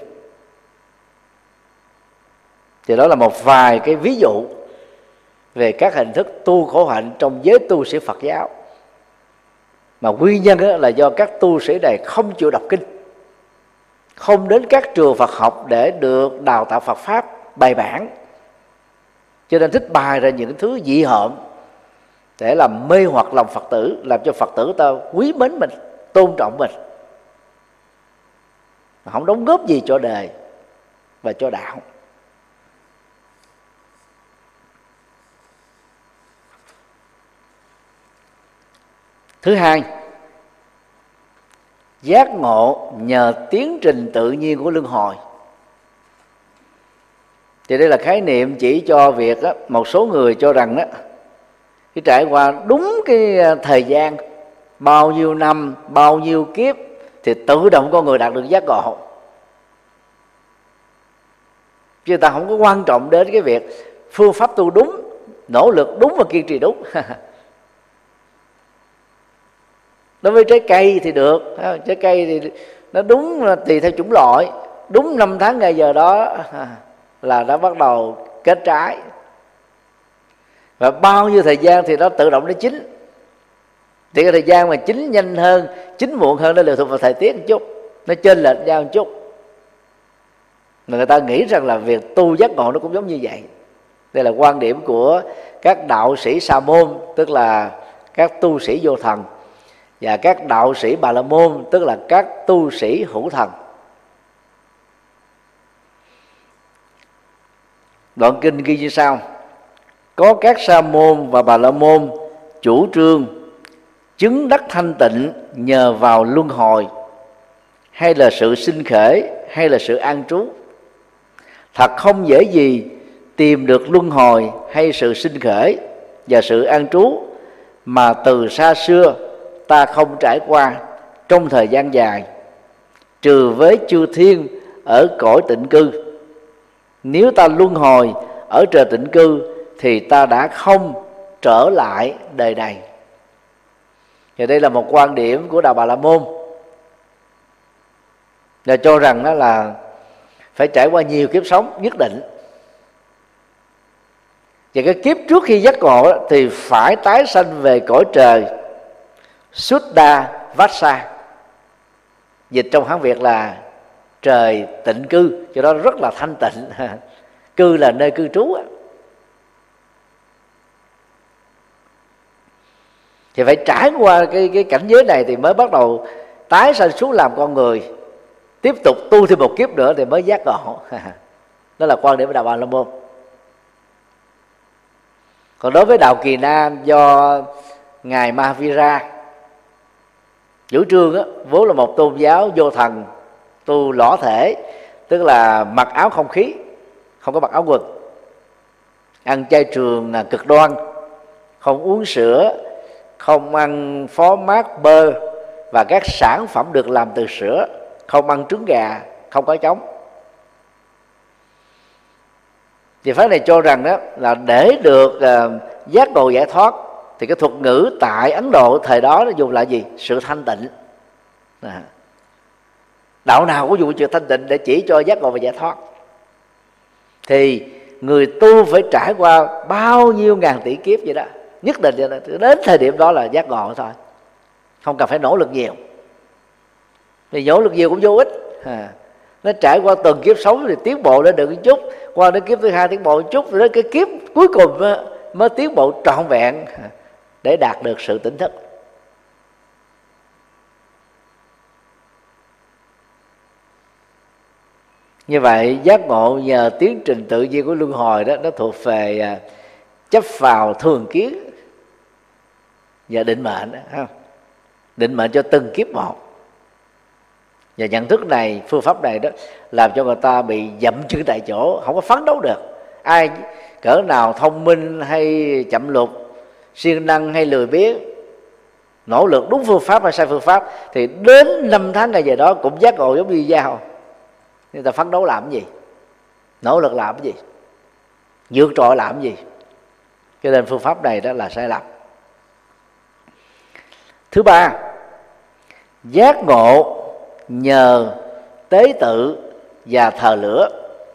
Thì đó là một vài cái ví dụ về các hình thức tu khổ hạnh trong giới tu sĩ Phật giáo. Mà nguyên nhân là do các tu sĩ này không chịu đọc kinh, không đến các trường Phật học để được đào tạo Phật Pháp bài bản, cho nên thích bài ra những thứ dị hợm để làm mê hoặc lòng Phật tử, làm cho Phật tử ta quý mến mình, tôn trọng mình, mà không đóng góp gì cho đời và cho đạo. Thứ hai, giác ngộ nhờ tiến trình tự nhiên của luân hồi. Thì đây là khái niệm chỉ cho việc đó, một số người cho rằng đó, cái trải qua đúng cái thời gian bao nhiêu năm, bao nhiêu kiếp thì tự động con người đạt được giác ngộ. Chứ ta không có quan trọng đến cái việc phương pháp tu đúng, nỗ lực đúng và kiên trì đúng. Đối với trái cây thì được, trái cây thì nó đúng tùy theo chủng loại, đúng năm tháng ngày giờ đó là nó bắt đầu kết trái, và bao nhiêu thời gian thì nó tự động nó chín. Thì cái thời gian mà chín nhanh hơn, chín muộn hơn nó lệ thuộc vào thời tiết một chút, nó chênh lệch nhau một chút. Mà người ta nghĩ rằng là việc tu giác ngộ nó cũng giống như vậy. Đây là quan điểm của các đạo sĩ Sa môn, tức là các tu sĩ vô thần, và các đạo sĩ Bà La môn, tức là các tu sĩ hữu thần. Đoạn kinh ghi như sau: có các Sa môn và Bà La môn chủ trương chứng đắc thanh tịnh nhờ vào luân hồi, hay là sự sinh khởi, hay là sự an trú. Thật không dễ gì tìm được luân hồi hay sự sinh khởi và sự an trú mà từ xa xưa ta không trải qua trong thời gian dài, trừ với chư thiên ở cõi tịnh cư. Nếu ta luân hồi ở trời tịnh cư thì ta đã không trở lại đời này. Thì đây là một quan điểm của đạo Bà La môn, là cho rằng đó là phải trải qua nhiều kiếp sống nhất định, và cái kiếp trước khi giác ngộ thì phải tái sanh về cõi trời Suddha Vassa, dịch trong Hán Việt là trời tịnh cư, cho đó rất là thanh tịnh. Cư là nơi cư trú. Thì phải trải qua cái, cái cảnh giới này thì mới bắt đầu tái sanh xuống làm con người, tiếp tục tu thêm một kiếp nữa thì mới giác ngộ. Đó là quan điểm của đạo Bà La môn. Còn đối với đạo Kỳ Na do ngài Mahavira chủ trương á, vốn là một tôn giáo vô thần, tu lõa thể, tức là mặc áo không khí, không có mặc áo quần, ăn chay trường là cực đoan, không uống sữa, không ăn phó mát, bơ và các sản phẩm được làm từ sữa, không ăn trứng gà, không có trống. Thì phái này cho rằng đó là để được uh, giác ngộ giải thoát thì cái thuật ngữ tại Ấn Độ thời đó nó dùng là gì? Sự thanh tịnh. À, đạo nào cũng dùng sự thanh tịnh để chỉ cho giác ngộ và giải thoát. Thì người tu phải trải qua bao nhiêu ngàn tỷ kiếp vậy đó, nhất định đến thời điểm đó là giác ngộ thôi, không cần phải nỗ lực nhiều. Vì nỗ lực nhiều cũng vô ích. À, nó trải qua từng kiếp sống thì tiến bộ lên được một chút, qua đến kiếp thứ hai tiến bộ một chút, rồi đến cái kiếp cuối cùng mới, mới tiến bộ trọn vẹn để đạt được sự tỉnh thức. Như vậy giác ngộ nhờ tiến trình tự nhiên của luân hồi đó, nó thuộc về chấp vào thường kiến và định mệnh đó, không? Định mệnh cho từng kiếp một. Và nhận thức này, phương pháp này đó làm cho người ta bị dậm chân tại chỗ, không có phấn đấu được. Ai cỡ nào thông minh hay chậm lục, siêng năng hay lười biếng, nỗ lực đúng phương pháp hay sai phương pháp, thì đến năm tháng ngày về đó cũng giác ngộ giống như dao. Người ta phấn đấu làm cái gì? Nỗ lực làm cái gì? Vượt trội làm cái gì? Cho nên phương pháp này đó là sai lầm. Thứ ba, giác ngộ nhờ tế tự và thờ lửa.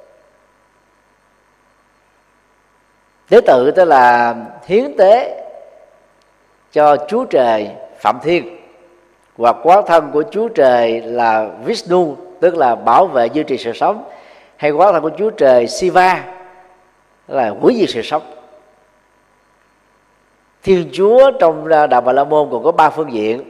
Tế tự tức là hiến tế cho Chúa Trời Phạm Thiên, hoặc quá thân của Chúa Trời là Vishnu, tức là bảo vệ duy trì sự sống, hay quá thân của Chúa Trời Shiva là hủy diệt sự sống. Thiên Chúa trong Đạo Bà La Môn còn có ba phương diện: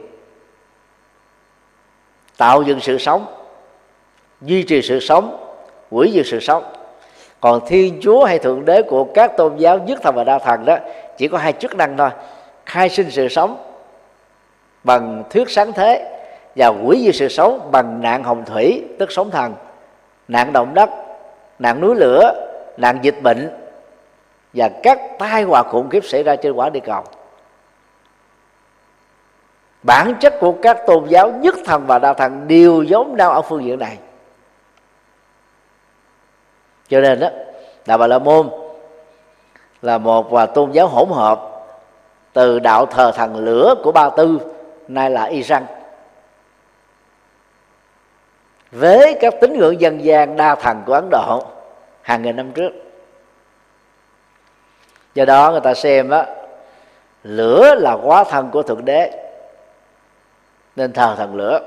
tạo dựng sự sống, duy trì sự sống, hủy diệt sự sống. Còn Thiên Chúa hay Thượng Đế của các tôn giáo nhất thần và đa thần đó chỉ có hai chức năng thôi: khai sinh sự sống bằng thuyết sáng thế, và hủy diệt sự sống bằng nạn hồng thủy, tức sóng thần, nạn động đất, nạn núi lửa, nạn dịch bệnh và các tai họa khủng khiếp xảy ra trên quả địa cầu. Bản chất của các tôn giáo nhất thần và đa thần đều giống nhau ở phương diện này. Cho nên đó, Đạo Bà La Môn là một và tôn giáo hỗn hợp từ đạo thờ thần lửa của Ba Tư, nay là Iran, với các tín ngưỡng dân gian đa thần của Ấn Độ hàng nghìn năm trước. Do đó người ta xem đó, lửa là hóa thân của Thượng Đế nên thờ thần lửa,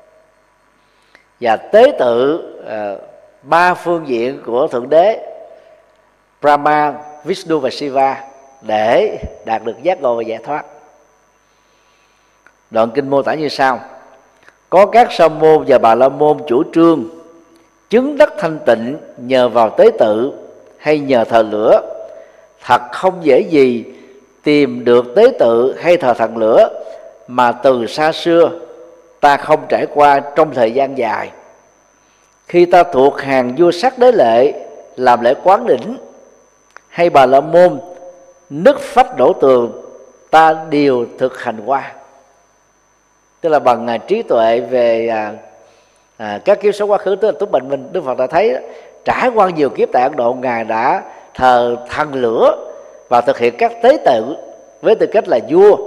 và tế tự uh, ba phương diện của Thượng Đế Brahma, Vishnu và Shiva để đạt được giác ngộ và giải thoát. Đoạn kinh mô tả như sau: có các sa môn và Bà La Môn chủ trương chứng đắc thanh tịnh nhờ vào tế tự hay nhờ thờ lửa. Thật không dễ gì tìm được tế tự hay thờ thần lửa mà từ xa xưa ta không trải qua trong thời gian dài. Khi ta thuộc hàng vua sắc đế lệ làm lễ quán đỉnh, hay Bà La Môn nứt phách đổ tường, ta đều thực hành qua. Tức là bằng à, trí tuệ về à, à, các kiếp số quá khứ, tức là túc bệnh mình, Đức Phật đã thấy đó, trải qua nhiều kiếp tại Ấn Độ, Ngài đã thờ thần lửa và thực hiện các tế tự với tư cách là vua.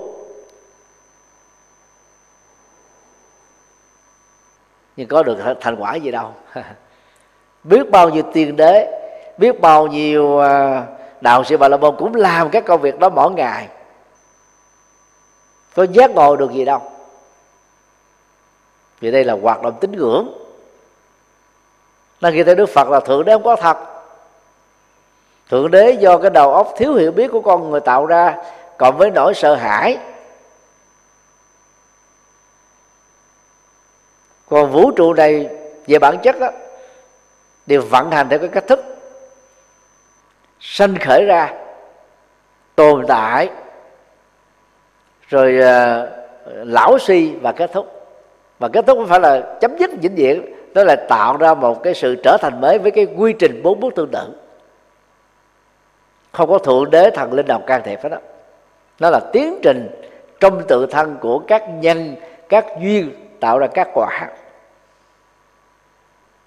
Nhưng có được thành quả gì đâu. Biết bao nhiêu tiên đế, biết bao nhiêu à, đạo sĩ Bà La Môn cũng làm các công việc đó mỗi ngày, có giác ngộ được gì đâu. Vì đây là hoạt động tín ngưỡng. Nên khi thấy Đức Phật là Thượng Đế không có thật. Thượng Đế do cái đầu óc thiếu hiểu biết của con người tạo ra, cộng với nỗi sợ hãi. Còn vũ trụ này về bản chất đó, đều vận hành theo cái cách thức sanh khởi ra, tồn tại, rồi uh, lão suy và kết thúc. Và kết thúc không phải là chấm dứt vĩnh viễn, đó là tạo ra một cái sự trở thành mới với cái quy trình bốn bước tương tự. Không có Thượng Đế thần linh nào can thiệp hết đó. Nó là tiến trình trong tự thân của các nhân, các duyên tạo ra các quả.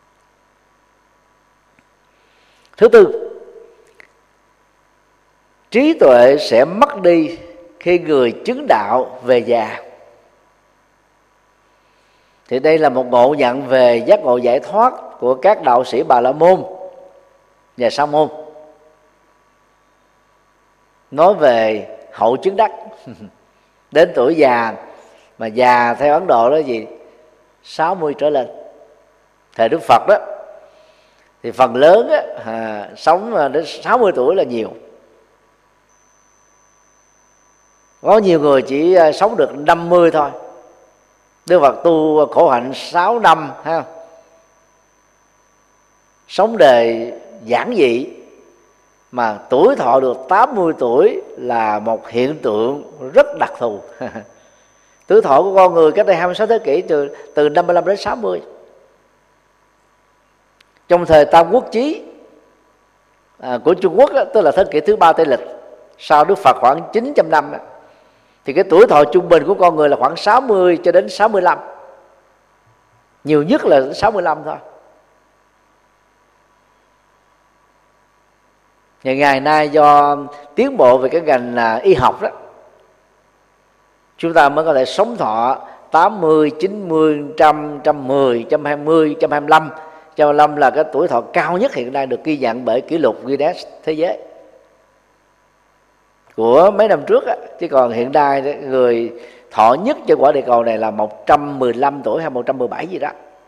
Thứ tư, trí tuệ sẽ mất đi khi người chứng đạo về già. Thì đây là một ngộ nhận về giác ngộ giải thoát của các đạo sĩ Bà La Môn và Sa Môn, nói về hậu chứng đắc. Đến tuổi già, mà già theo Ấn Độ đó gì sáu mươi trở lên. Thời Đức Phật đó thì phần lớn á, à, sống đến sáu mươi tuổi là nhiều. Có nhiều người chỉ sống được năm mươi thôi. Đức Phật tu khổ hạnh sáu năm ha, sống đời giản dị mà tuổi thọ được tám mươi tuổi là một hiện tượng rất đặc thù. Tuổi thọ của con người cách đây hai mươi sáu thế kỷ từ từ năm mươi lăm đến sáu mươi. Trong thời Tam Quốc Chí à, của Trung Quốc đó, tức là thế kỷ thứ ba Tây lịch, sau Đức Phật khoảng chín trăm năm đó, thì cái tuổi thọ trung bình của con người là khoảng sáu mươi cho đến sáu mươi lăm, nhiều nhất là đến sáu mươi lăm thôi. Ngày ngày nay do tiến bộ về cái ngành à, y học đó, chúng ta mới có thể sống thọ tám mươi, chín mươi, một trăm, một trăm mười, một trăm hai mươi, một trăm hai mươi lăm. một trăm hai mươi lăm là cái tuổi thọ cao nhất hiện nay được ghi nhận bởi kỷ lục Guinness thế giới của mấy năm trước á. Chứ còn hiện nay người thọ nhất trên quả địa cầu này là một trăm mười lăm tuổi hay một trăm mười bảy gì đó.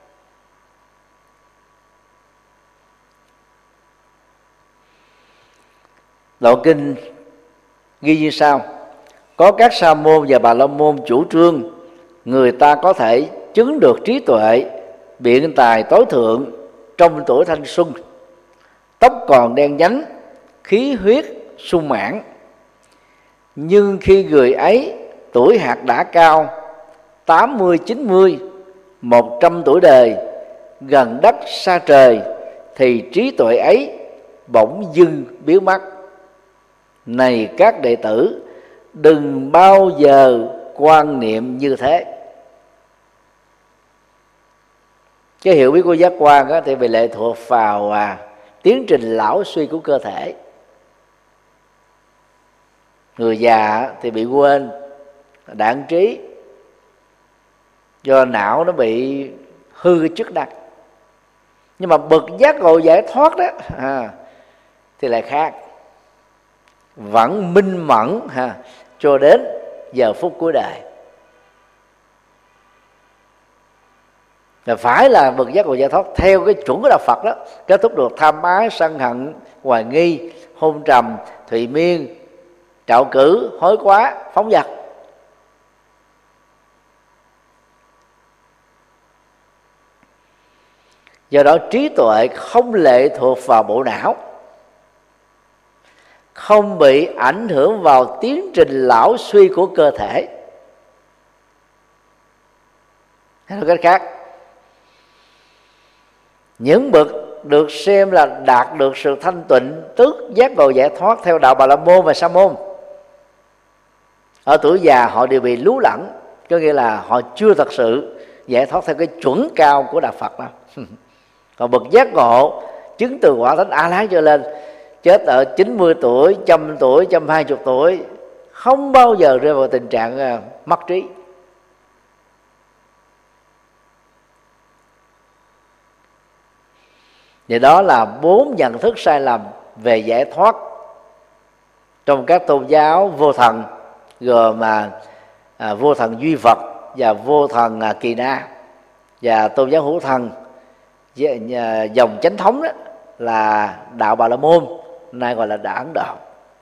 Lộ kinh ghi như sau: có các sa môn và bà la môn chủ trương người ta có thể chứng được trí tuệ, biện tài tối thượng trong tuổi thanh xuân, tóc còn đen nhánh, khí huyết sung mãn. Nhưng khi người ấy tuổi hạt đã cao, tám mươi, chín mươi, một trăm tuổi đời, gần đất xa trời, thì trí tuệ ấy bỗng dưng biến mất. Này các đệ tử, đừng bao giờ quan niệm như thế. Cái hiểu biết của giác quan á, thì bị lệ thuộc vào à, tiến trình lão suy của cơ thể. Người già thì bị quên, đãng trí, do não nó bị hư cái chức năng. Nhưng mà bậc giác ngộ giải thoát đó à, thì lại khác, vẫn minh mẫn ha, cho đến giờ phút cuối đời. Là phải là bậc giác ngộ giải thoát theo cái chuẩn của đạo Phật đó, kết thúc được tham ái, sân hận, hoài nghi, hôn trầm, thụy miên, trạo cử, hối quá, phóng dật. Do đó trí tuệ không lệ thuộc vào bộ não, không bị ảnh hưởng vào tiến trình lão suy của cơ thể. Hay nói cách khác, những bậc được xem là đạt được sự thanh tịnh, tức giác ngộ giải thoát theo đạo Bà La Môn và Sa Môn, ở tuổi già họ đều bị lú lẫn, có nghĩa là họ chưa thật sự giải thoát theo cái chuẩn cao của đạo Phật đâu. Còn bậc giác ngộ chứng từ quả thánh A Lán trở lên, chết ở chín mươi tuổi, trăm tuổi, trăm hai chục tuổi, không bao giờ rơi vào tình trạng mất trí. Vậy đó là bốn nhận thức sai lầm về giải thoát trong các tôn giáo vô thần, gồm mà à, vô thần duy Phật và vô thần à, Kỳ Na, và tôn giáo hữu thần dòng chánh thống đó là đạo Bà La Môn, nay gọi là đạo Ấn Độ.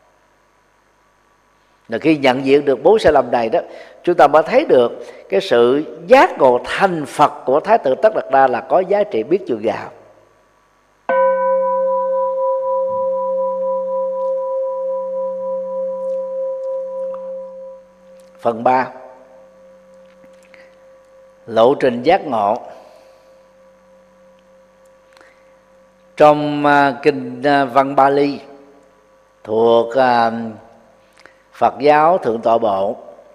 Rồi khi nhận diện được bốn sai lầm này đó, chúng ta mới thấy được cái sự giác ngộ thành Phật của Thái tử Tất Đạt Đa là có giá trị biết chừng nào. Phần ba, lộ trình giác ngộ. Trong uh, kinh uh, văn Bali thuộc uh, Phật giáo Thượng Tọa Bộ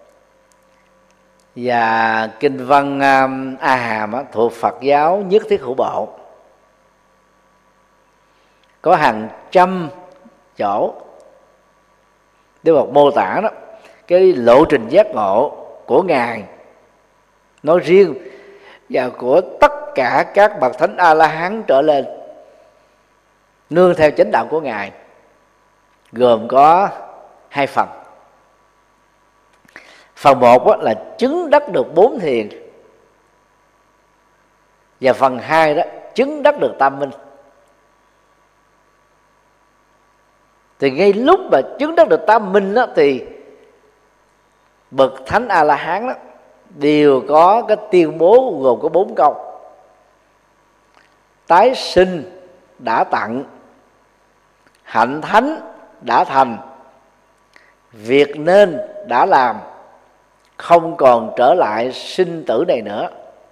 và kinh văn uh, A Hàm uh, thuộc Phật giáo Nhất Thiết Hữu Bộ, có hàng trăm chỗ Đức Phật mô tả đó cái lộ trình giác ngộ của Ngài nói riêng và của tất cả các bậc thánh A La Hán trở lên nương theo chánh đạo của Ngài, gồm có hai phần. Phần một là chứng đắc được bốn thiền, và phần hai đó chứng đắc được tam minh. Thì ngay lúc mà chứng đắc được tam minh đó, thì bậc thánh A La Hán đó đều có cái tuyên bố gồm có bốn câu: tái sinh đã tặng, hạnh thánh đã thành, việc nên đã làm, không còn trở lại sinh tử này nữa.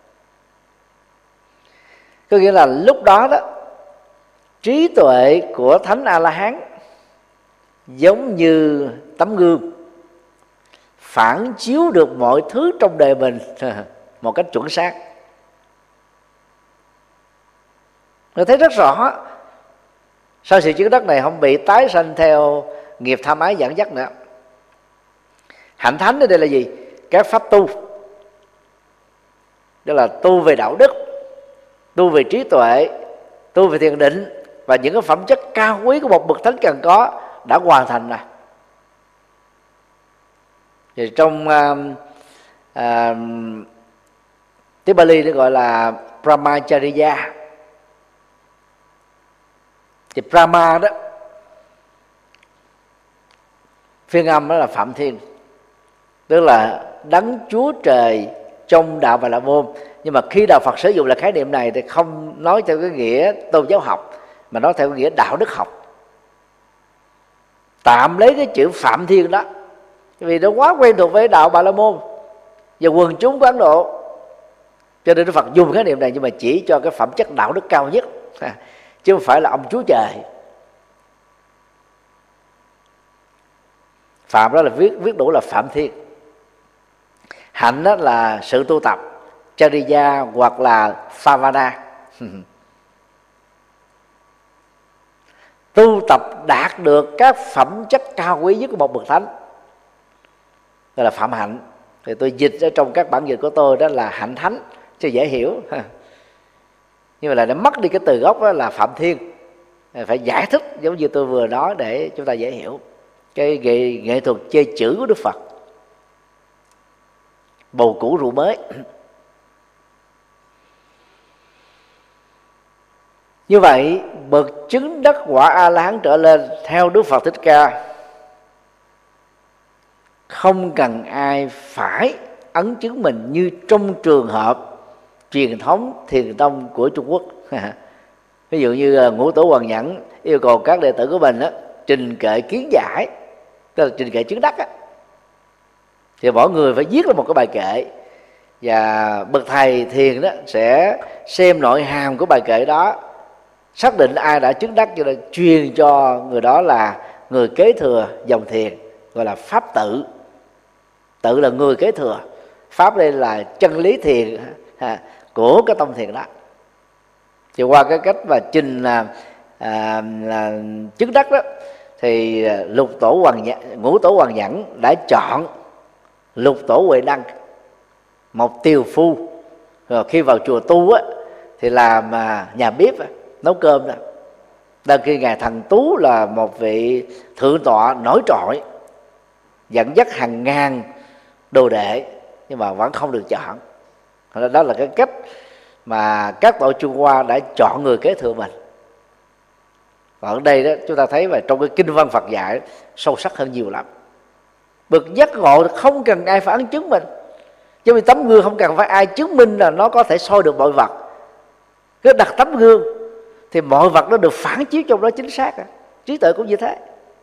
Có nghĩa là lúc đó đó, trí tuệ của thánh A La Hán giống như tấm gương phản chiếu được mọi thứ trong đời mình một cách chuẩn xác. Tôi thấy rất rõ sau sự chứng đắc này không bị tái sanh theo nghiệp tham ái dẫn dắt nữa. Hạnh thánh ở đây là gì? Các pháp tu, đó là tu về đạo đức, tu về trí tuệ, tu về thiền định, và những cái phẩm chất cao quý của một bậc thánh cần có đã hoàn thành rồi. Thì trong uh, uh, tiếng Bali nó gọi là Brahmacharya. Thì Brahma đó, phiên âm đó là Phạm Thiên, tức là đấng Chúa Trời trong đạo Bà La Môn. Nhưng mà khi Đạo Phật sử dụng là khái niệm này thì không nói theo cái nghĩa tôn giáo học, mà nói theo cái nghĩa đạo đức học. Tạm lấy cái chữ Phạm Thiên đó, vì nó quá quen thuộc với đạo Bà La Môn và quần chúng của Ấn Độ, cho nên Đức Phật dùng khái niệm này nhưng mà chỉ cho cái phẩm chất đạo đức cao nhất, chứ không phải là ông Chúa Trời. Phạm đó là viết viết đủ là Phạm Thiên. Hạnh đó là sự tu tập, Chariya hoặc là Phavana. Tu tập đạt được các phẩm chất cao quý nhất của một bậc thánh, gọi là phạm hạnh. Thì tôi dịch ở trong các bản dịch của tôi đó là hạnh thánh cho dễ hiểu. Nhưng mà là nó mất đi cái từ gốc đó là Phạm Thiên. Phải giải thích giống như tôi vừa nói để chúng ta dễ hiểu cái nghệ, nghệ thuật chơi chữ của Đức Phật. Bầu cũ rượu mới. Như vậy bậc chứng đắc quả A La Hán trở lên theo Đức Phật Thích Ca không cần ai phải ấn chứng mình như trong trường hợp truyền thống thiền tông của Trung Quốc. Ví dụ như Ngũ Tổ Hoàng Nhẫn yêu cầu các đệ tử của mình đó, trình kệ kiến giải, tức là trình kệ chứng đắc á, thì mỗi người phải viết ra một cái bài kệ, và bậc thầy thiền đó sẽ xem nội hàm của bài kệ đó, xác định ai đã chứng đắc, cho nên truyền cho người đó là người kế thừa dòng thiền, gọi là pháp tự. Tự là người kế thừa, pháp đây là chân lý thiền ha, của cái tông thiền đó. Thì qua cái cách mà trình là, à, là chứng đắc đó, thì lục tổ hoàng nhẫn, ngũ tổ hoàng nhẫn đã chọn lục tổ Huệ Đăng, một tiều phu, rồi khi vào chùa tu á thì làm nhà bếp nấu cơm đó. Đang khi ngài Thần Tú là một vị thượng tọa nổi trội, dẫn dắt hàng ngàn đồ đệ, nhưng mà vẫn không được chọn. Đó là cái cách mà các tổ Trung Hoa đã chọn người kế thừa mình. Và ở đây đó chúng ta thấy và trong cái kinh văn Phật dạy sâu sắc hơn nhiều lắm. Bậc giác ngộ không cần ai phải ấn chứng mình, chứ vì tấm gương không cần phải ai chứng minh là nó có thể soi được mọi vật. Cứ đặt tấm gương thì mọi vật nó được phản chiếu trong đó chính xác. Trí tuệ cũng như thế.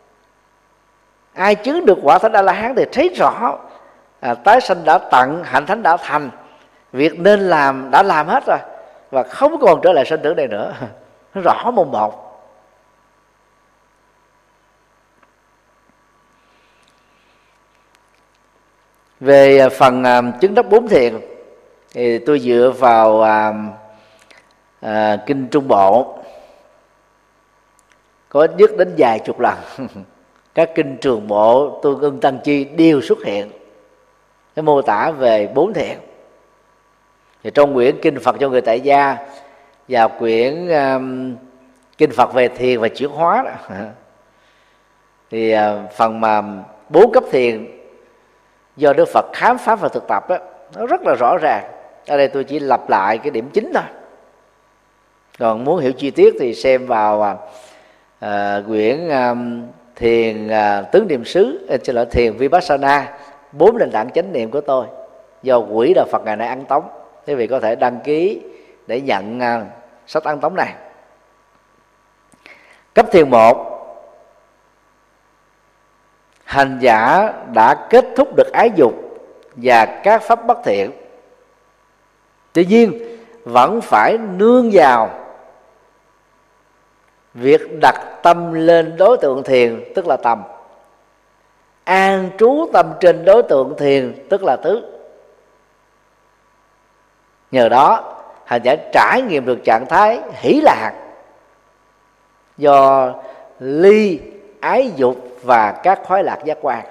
Ai chứng được quả Thánh A La Hán thì thấy rõ à, tái sanh đã tận, hạnh thánh đã thành, việc nên làm đã làm hết rồi, và không còn trở lại sinh tử này nữa. Nó rõ mồn một. Về phần uh, chứng đắc bốn thiền thì tôi dựa vào uh, uh, kinh Trung Bộ, có ít nhất đến vài chục lần các kinh Trường Bộ, Tương Ưng, Tăng Chi đều xuất hiện cái mô tả về bốn thiền. Thì trong quyển Kinh Phật cho người tại gia và quyển um, Kinh Phật về thiền và chuyển hóa đó, thì uh, phần mà bốn cấp thiền do Đức Phật khám phá và thực tập đó, nó rất là rõ ràng. Ở đây tôi chỉ lặp lại cái điểm chính thôi. Còn muốn hiểu chi tiết thì xem vào uh, quyển um, thiền uh, tứ niệm xứ, uh, xin lỗi, thiền Vipassana, bốn nền tảng chánh niệm của tôi, do quỹ Đạo Phật ngày nay ấn tống. Quý vị có thể đăng ký để nhận uh, sách ấn tống này. Cấp thiền một, hành giả đã kết thúc được ái dục và các pháp bất thiện, tuy nhiên vẫn phải nương vào việc đặt tâm lên đối tượng thiền, tức là tầm, an trú tâm trên đối tượng thiền, tức là tứ. Nhờ đó hành giả trải nghiệm được trạng thái hỷ lạc do ly ái dục và các khoái lạc giác quan.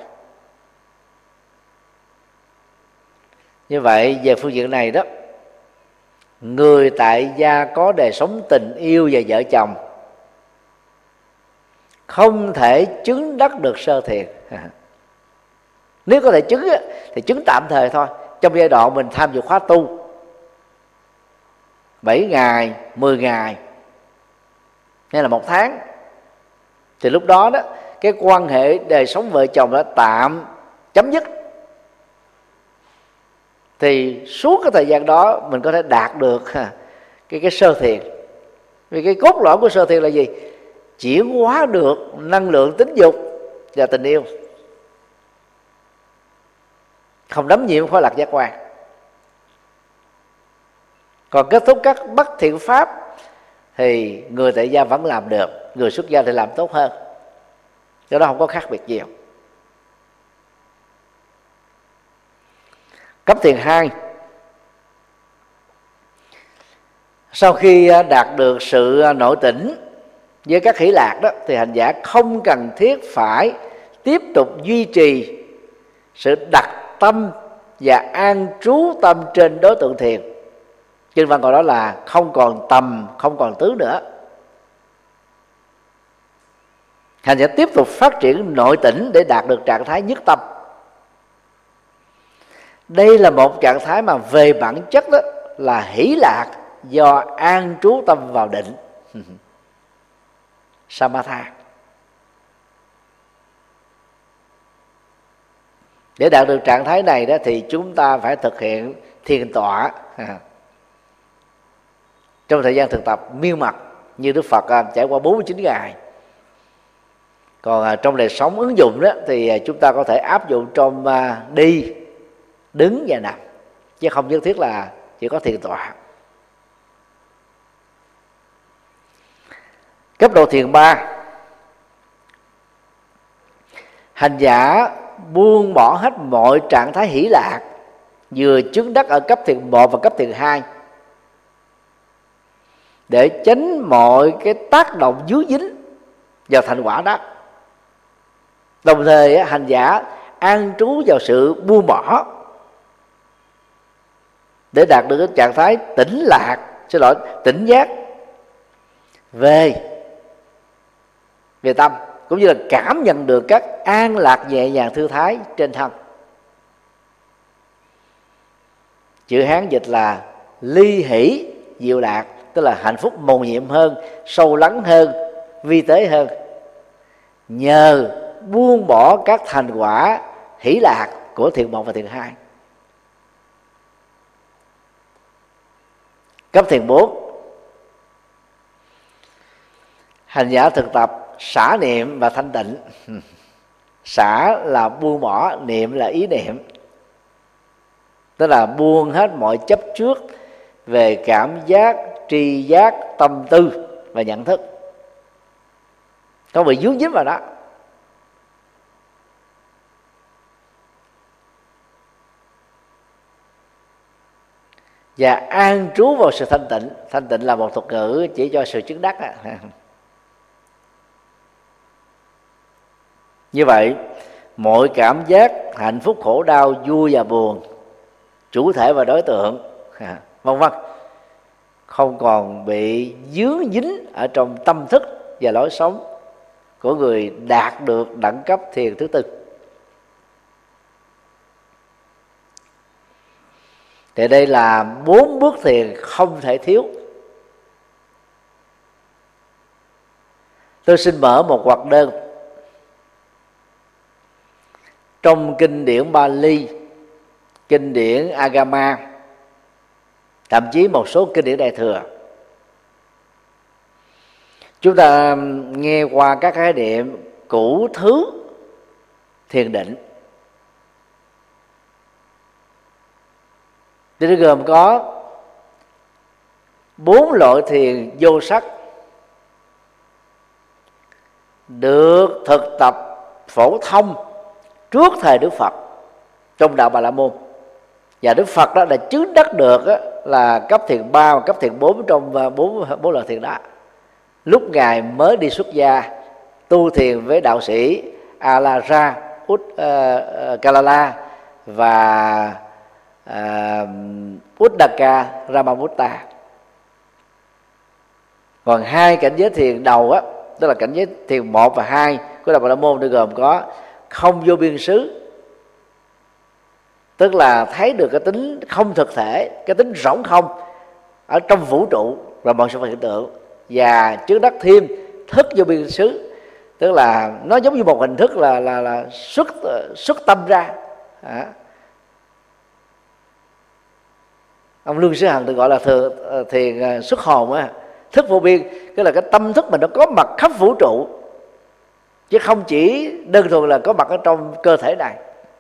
Như vậy về phương diện này đó, người tại gia có đời sống tình yêu và vợ chồng không thể chứng đắc được sơ thiền. Nếu có thể chứng thì chứng tạm thời thôi. Trong giai đoạn mình tham dự khóa tu bảy ngày, mười ngày hay là một tháng, thì lúc đó đó cái quan hệ đời sống vợ chồng đã tạm chấm dứt, thì suốt cái thời gian đó mình có thể đạt được cái cái sơ thiền. Vì cái cốt lõi của sơ thiền là gì? Chuyển hóa được năng lượng tính dục và tình yêu, không đắm nhiễm khoái lạc giác quan. Còn kết thúc các bất thiện pháp thì người tại gia vẫn làm được, người xuất gia thì làm tốt hơn, cho đó không có khác biệt nhiều. Cấp thiền hai, sau khi đạt được sự nội tỉnh với các hỷ lạc đó, thì hành giả không cần thiết phải tiếp tục duy trì sự đặt tâm và an trú tâm trên đối tượng thiền. Kinh văn gọi đó là không còn tầm, không còn tứ nữa. Hành giả tiếp tục phát triển nội tỉnh để đạt được trạng thái nhất tâm. Đây là một trạng thái mà về bản chất đó là hỷ lạc do an trú tâm vào định, Samatha. Để đạt được trạng thái này đó thì chúng ta phải thực hiện thiền tọa trong thời gian thực tập miên mật như Đức Phật trải qua bốn mươi chín ngày. Còn trong đời sống ứng dụng đó thì chúng ta có thể áp dụng trong đi, đứng và nằm, chứ không nhất thiết là chỉ có thiền tọa. Cấp độ thiền ba, hành giả buông bỏ hết mọi trạng thái hỷ lạc vừa chứng đắc ở cấp thiền một và cấp thiền hai, để tránh mọi cái tác động dướng dính vào thành quả đó. Đồng thời hành giả an trú vào sự buông bỏ để đạt được cái trạng thái tỉnh lạc, xin lỗi, tỉnh giác về về tâm, cũng như là cảm nhận được các an lạc nhẹ nhàng thư thái trên thân. Chữ Hán dịch là ly hỷ diệu lạc, tức là hạnh phúc mầu nhiệm hơn, sâu lắng hơn, vi tế hơn, nhờ buông bỏ các thành quả hỷ lạc của thiền một và thiền hai. Cấp thiền bốn, hành giả thực tập xả niệm và thanh tịnh. Xả là buông bỏ, niệm là ý niệm, tức là buông hết mọi chấp trước về cảm giác, tri giác, tâm tư và nhận thức, không bị dướng dính vào đó. Và an trú vào sự thanh tịnh. Thanh tịnh là một thuật ngữ chỉ cho sự chứng đắc. Như vậy mọi cảm giác hạnh phúc, khổ đau, vui và buồn, chủ thể và đối tượng, vân vân, không còn bị dướng dính ở trong tâm thức và lối sống của người đạt được đẳng cấp thiền thứ tư. Thì đây là bốn bước thiền không thể thiếu. Tôi xin mở một ngoặc đơn trong kinh điển Bali, kinh điển Agama, thậm chí một số kinh điển Đại thừa. Chúng ta nghe qua các khái niệm cửu thứ thiền định. Thì nó gồm có bốn loại thiền vô sắc được thực tập phổ thông trước thời Đức Phật trong đạo Bà La Môn, và Đức Phật đó đã chứng đắc được đó, là cấp thiền ba và cấp thiền bốn trong bốn bốn loại thiền đó. Lúc ngài mới đi xuất gia tu thiền với đạo sĩ Alara Ut uh, Kalala và uh, Uddaka Ramamutta. Còn hai cảnh giới thiền đầu á, tức là cảnh giới thiền một và hai của đạo Bà La Môn, được gồm có không vô biên xứ, tức là thấy được cái tính không thực thể, cái tính rỗng không ở trong vũ trụ và mọi sự vật hiện tượng, và chứng đắc thêm thức vô biên xứ, tức là nó giống như một hình thức là là là xuất xuất tâm ra. À. Ông Lương Sư Hằng được gọi là thừa, thiền xuất hồn á, thức vô biên, tức là cái tâm thức mình nó có mặt khắp vũ trụ, chứ không chỉ đơn thuần là có mặt ở trong cơ thể này.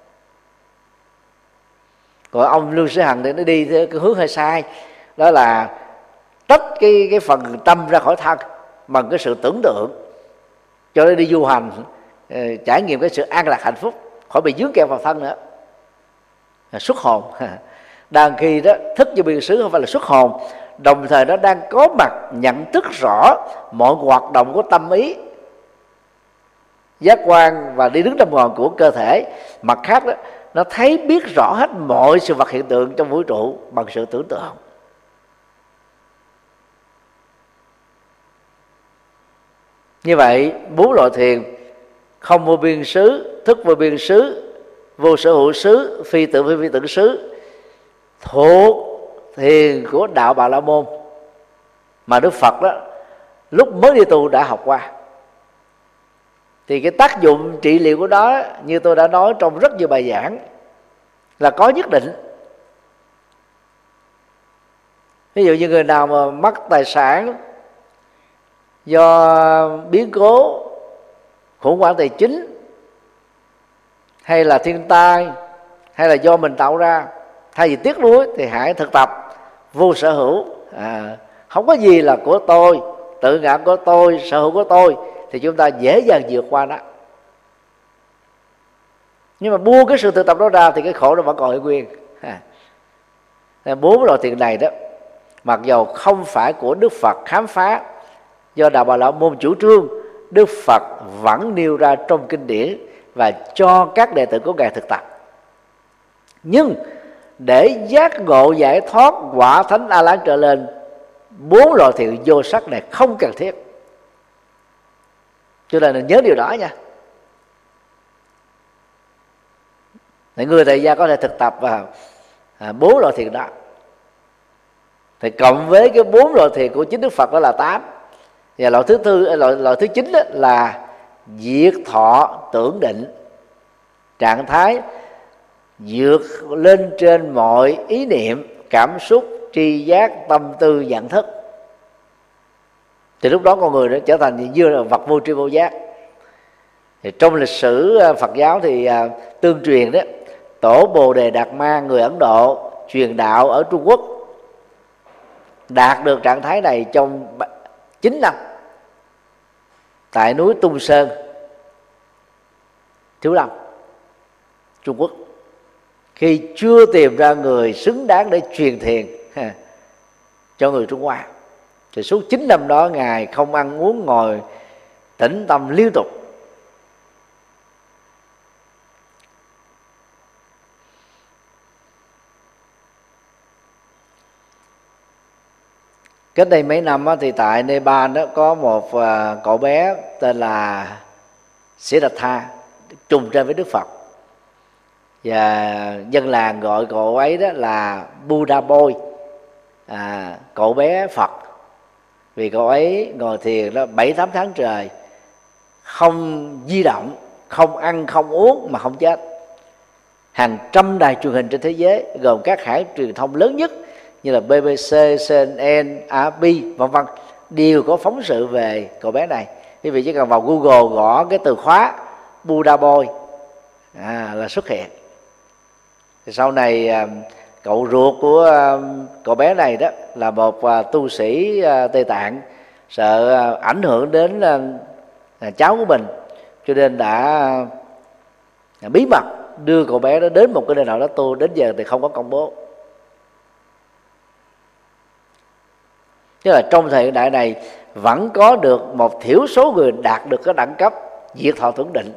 Còn ông Lương Sư Hằng thì nó đi theo cái hướng hơi sai, đó là tách cái cái phần tâm ra khỏi thân bằng cái sự tưởng tượng, cho nó đi du hành, trải nghiệm cái sự an lạc hạnh phúc, khỏi bị dướng kẹo vào thân nữa, xuất hồn. Đang khi đó thức vô biên xứ không phải là xuất hồn, đồng thời nó đang có mặt nhận thức rõ mọi hoạt động của tâm ý, giác quan và đi đứng nằm ngồi của cơ thể. Mặt khác đó, nó thấy biết rõ hết mọi sự vật hiện tượng trong vũ trụ bằng sự tưởng tượng. Như vậy bốn loại thiền: không vô biên xứ, thức vô biên xứ, vô sở hữu xứ, phi tưởng phi phi tưởng xứ, thuộc thiền của đạo Bà La Môn mà Đức Phật đó lúc mới đi tu đã học qua. Thì cái tác dụng trị liệu của đó, như tôi đã nói trong rất nhiều bài giảng, là có nhất định. Ví dụ như người nào mà mất tài sản do biến cố khủng hoảng tài chính, hay là thiên tai, hay là do mình tạo ra, thay vì tiếc nuối thì hãy thực tập vô sở hữu. À, không có gì là của tôi, tự ngã của tôi, sở hữu của tôi, thì chúng ta dễ dàng vượt qua đó. Nhưng mà buông cái sự thực tập đó ra thì cái khổ nó vẫn còn ở nguyên. À, bốn loại thiền này đó, mặc dầu không phải của Đức Phật khám phá, do đạo Bà La Môn chủ trương, Đức Phật vẫn nêu ra trong kinh điển và cho các đệ tử của ngài thực tập. Nhưng để giác ngộ giải thoát quả thánh A Lán trở lên, bốn loại thiền vô sắc này không cần thiết. Cho nên là nhớ điều đó nha. Thì người tại gia có thể thực tập vào à, bốn loại thiền đó. Thì cộng với cái bốn loại thiền của chính Đức Phật đó là tám. Và loại thứ tư, loại, loại thứ chín đó là diệt thọ tưởng định, trạng thái vượt lên trên mọi ý niệm, cảm xúc, tri giác, tâm tư, nhận thức. Thì lúc đó con người đó trở thành như là vật vô tri vô giác. Thì trong lịch sử Phật giáo thì à, tương truyền đó, tổ Bồ Đề Đạt Ma người Ấn Độ truyền đạo ở Trung Quốc đạt được trạng thái này trong chín năm tại núi Tung Sơn, Thiếu Lâm, Trung Quốc, khi chưa tìm ra người xứng đáng để truyền thiền ha, cho người Trung Hoa. Thì suốt chín năm đó ngài không ăn uống, ngồi tĩnh tâm liên tục, Cách đây mấy năm á, thì tại Nepal đó có một à, cậu bé tên là Siddhartha trùng trên với Đức Phật, và dân làng gọi cậu ấy đó là Buddha Boy, à, cậu bé Phật, vì cậu ấy ngồi thiền đó bảy tám tháng trời, không di động, không ăn không uống mà không chết. Hàng trăm đài truyền hình trên thế giới gồm các hãng truyền thông lớn nhất như là bê bê xê, xê en en, a bê, vân vân đều có phóng sự về cậu bé này. Quý vị chỉ cần vào Google gõ cái từ khóa Buddha Boy à, là xuất hiện. Thì sau này cậu ruột của cậu bé này đó là một tu sĩ Tây Tạng, sợ ảnh hưởng đến cháu của mình, cho nên đã bí mật đưa cậu bé đó đến một cái nơi nào đó tu, đến giờ thì không có công bố. Tức là trong thời đại này vẫn có được một thiểu số người đạt được cái đẳng cấp diệt thọ tưởng định.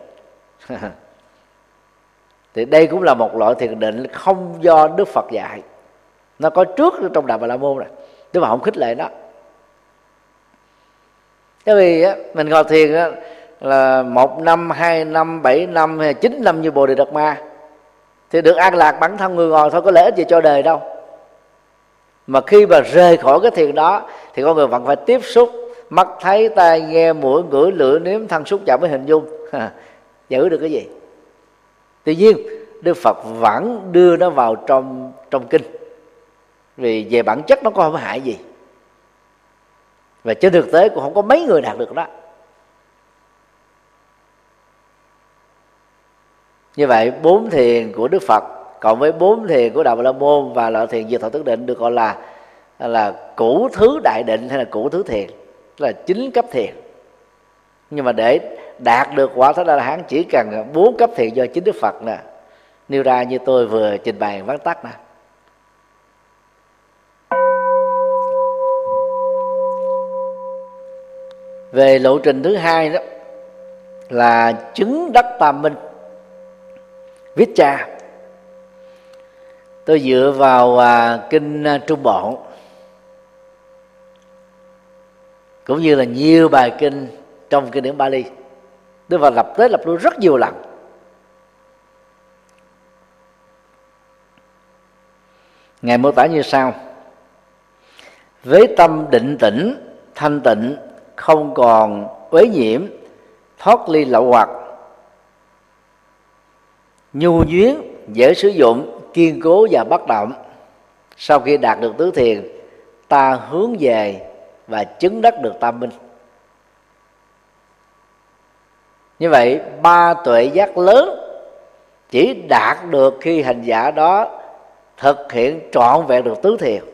Thì đây cũng là một loại thiền định không do Đức Phật dạy, nó có trước trong Đạo Bà La Môn rồi, Đức Phật không khích lệ nó. Bởi vì á, mình ngồi thiền á, là một năm, hai năm, bảy năm hay chín năm như Bồ Đề Đạt Ma thì được an lạc bản thân người ngồi thôi, có lợi ích gì cho đời đâu. Mà khi mà rời khỏi cái thiền đó thì con người vẫn phải tiếp xúc mắt thấy, tai nghe, mũi ngửi, lưỡi nếm, thân xúc chạm với hình dung. Giữ được cái gì? Tuy nhiên Đức Phật vẫn đưa nó vào trong trong kinh, vì về bản chất nó có không hại gì, và trên thực tế cũng không có mấy người đạt được đó. Như vậy bốn thiền của Đức Phật cộng với bốn thiền của Đạo Bà La Môn và loại thiền diệt thọ tưởng định được gọi là là cửu thứ đại định hay là cửu thứ thiền, tức là chín cấp thiền. Nhưng mà để đạt được quả Thánh A La Hán chỉ cần bốn cấp thiền do chính Đức Phật nè nêu ra, như tôi vừa trình bày vắn tắt nè. Về lộ trình thứ hai đó là chứng đắc tam minh, viết cha. Tôi dựa vào à, kinh Trung Bộ cũng như là nhiều bài kinh trong kinh điển Bali. Đức Phật lập tới lập lui rất nhiều lần. Ngài mô tả như sau: với tâm định tĩnh, thanh tịnh, không còn uế nhiễm, thoát ly lậu hoặc, nhu nhuyến, dễ sử dụng, kiên cố và bất động, sau khi đạt được tứ thiền, ta hướng về và chứng đắc được tam minh. Như vậy ba tuệ giác lớn chỉ đạt được khi hành giả đó thực hiện trọn vẹn được tứ thiền.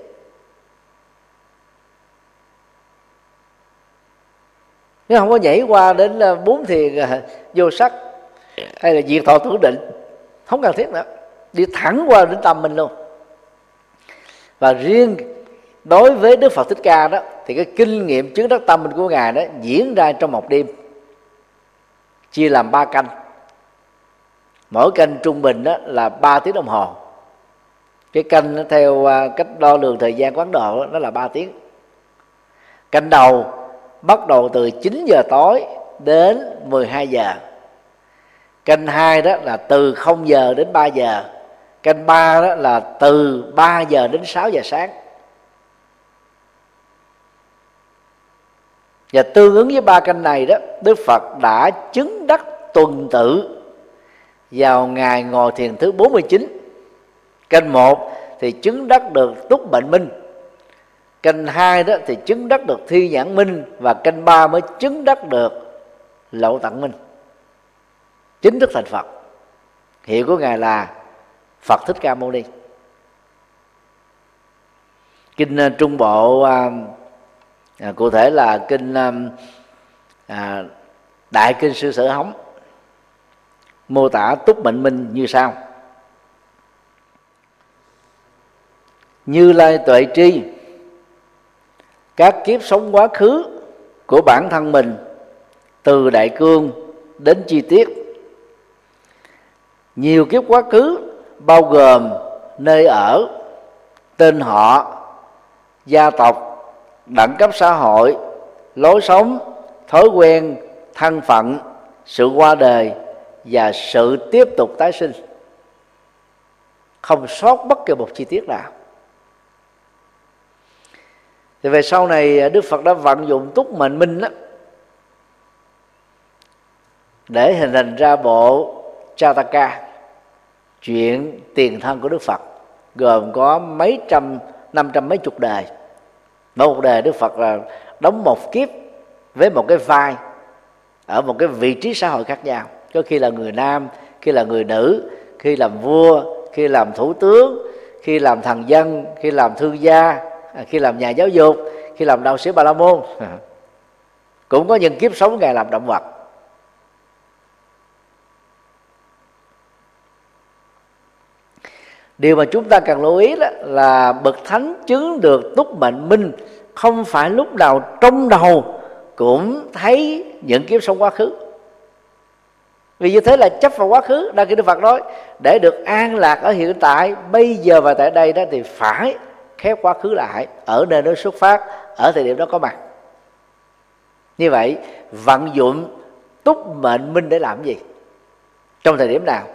Nếu không có nhảy qua đến bốn thiền vô sắc hay là diệt thọ tưởng định, không cần thiết nữa, đi thẳng qua đến tâm minh luôn. Và riêng đối với Đức Phật Thích Ca đó thì cái kinh nghiệm chứng đắc tâm minh của Ngài đó diễn ra trong một đêm, chia làm ba canh, mỗi canh trung bình đó là ba tiếng đồng hồ. Cái canh nó theo cách đo lường thời gian của Ấn Độ đó, nó là ba tiếng. Canh đầu bắt đầu từ chín giờ tối đến mười hai giờ. Canh hai đó là từ không giờ đến ba giờ. Canh ba đó là từ ba giờ đến sáu giờ sáng. Và tương ứng với ba canh này đó, Đức Phật đã chứng đắc tuần tự vào ngày ngồi thiền thứ bốn mươi chín. Canh một thì chứng đắc được túc bệnh minh, canh hai đó thì chứng đắc được thi nhãn minh, và canh ba mới chứng đắc được lậu tận minh, chính thức thành Phật. Hiệu của Ngài là Phật Thích Ca Mâu Ni. Kinh Trung Bộ à, à, cụ thể là kinh à, Đại Kinh Sư Sở Hống mô tả túc bệnh minh như sau: Như Lai tuệ tri các kiếp sống quá khứ của bản thân mình, từ đại cương đến chi tiết. Nhiều kiếp quá khứ bao gồm nơi ở, tên họ, gia tộc, đẳng cấp xã hội, lối sống, thói quen, thân phận, sự qua đời và sự tiếp tục tái sinh, không sót bất kỳ một chi tiết nào. Thì về sau này Đức Phật đã vận dụng túc mệnh minh đó, để hình thành ra bộ Jataka, chuyện tiền thân của Đức Phật, gồm có mấy trăm, năm trăm mấy chục đời. Mỗi một đời Đức Phật là đóng một kiếp với một cái vai ở một cái vị trí xã hội khác nhau. Có khi là người nam, khi là người nữ, khi làm vua, khi làm thủ tướng, khi làm thần dân, khi làm thương gia, khi làm nhà giáo dục, khi làm đạo sĩ Bà La Môn. Cũng có những kiếp sống Ngài làm động vật. Điều mà chúng ta cần lưu ý đó là bậc thánh chứng được túc mệnh minh không phải lúc nào trong đầu cũng thấy những kiếp sống quá khứ. Vì như thế là chấp vào quá khứ. Đang khi Đức Phật nói để được an lạc ở hiện tại, bây giờ và tại đây đó, thì phải khép quá khứ lại ở nơi nó xuất phát, ở thời điểm đó có mặt. Như vậy vận dụng túc mệnh minh để làm gì? Trong thời điểm nào?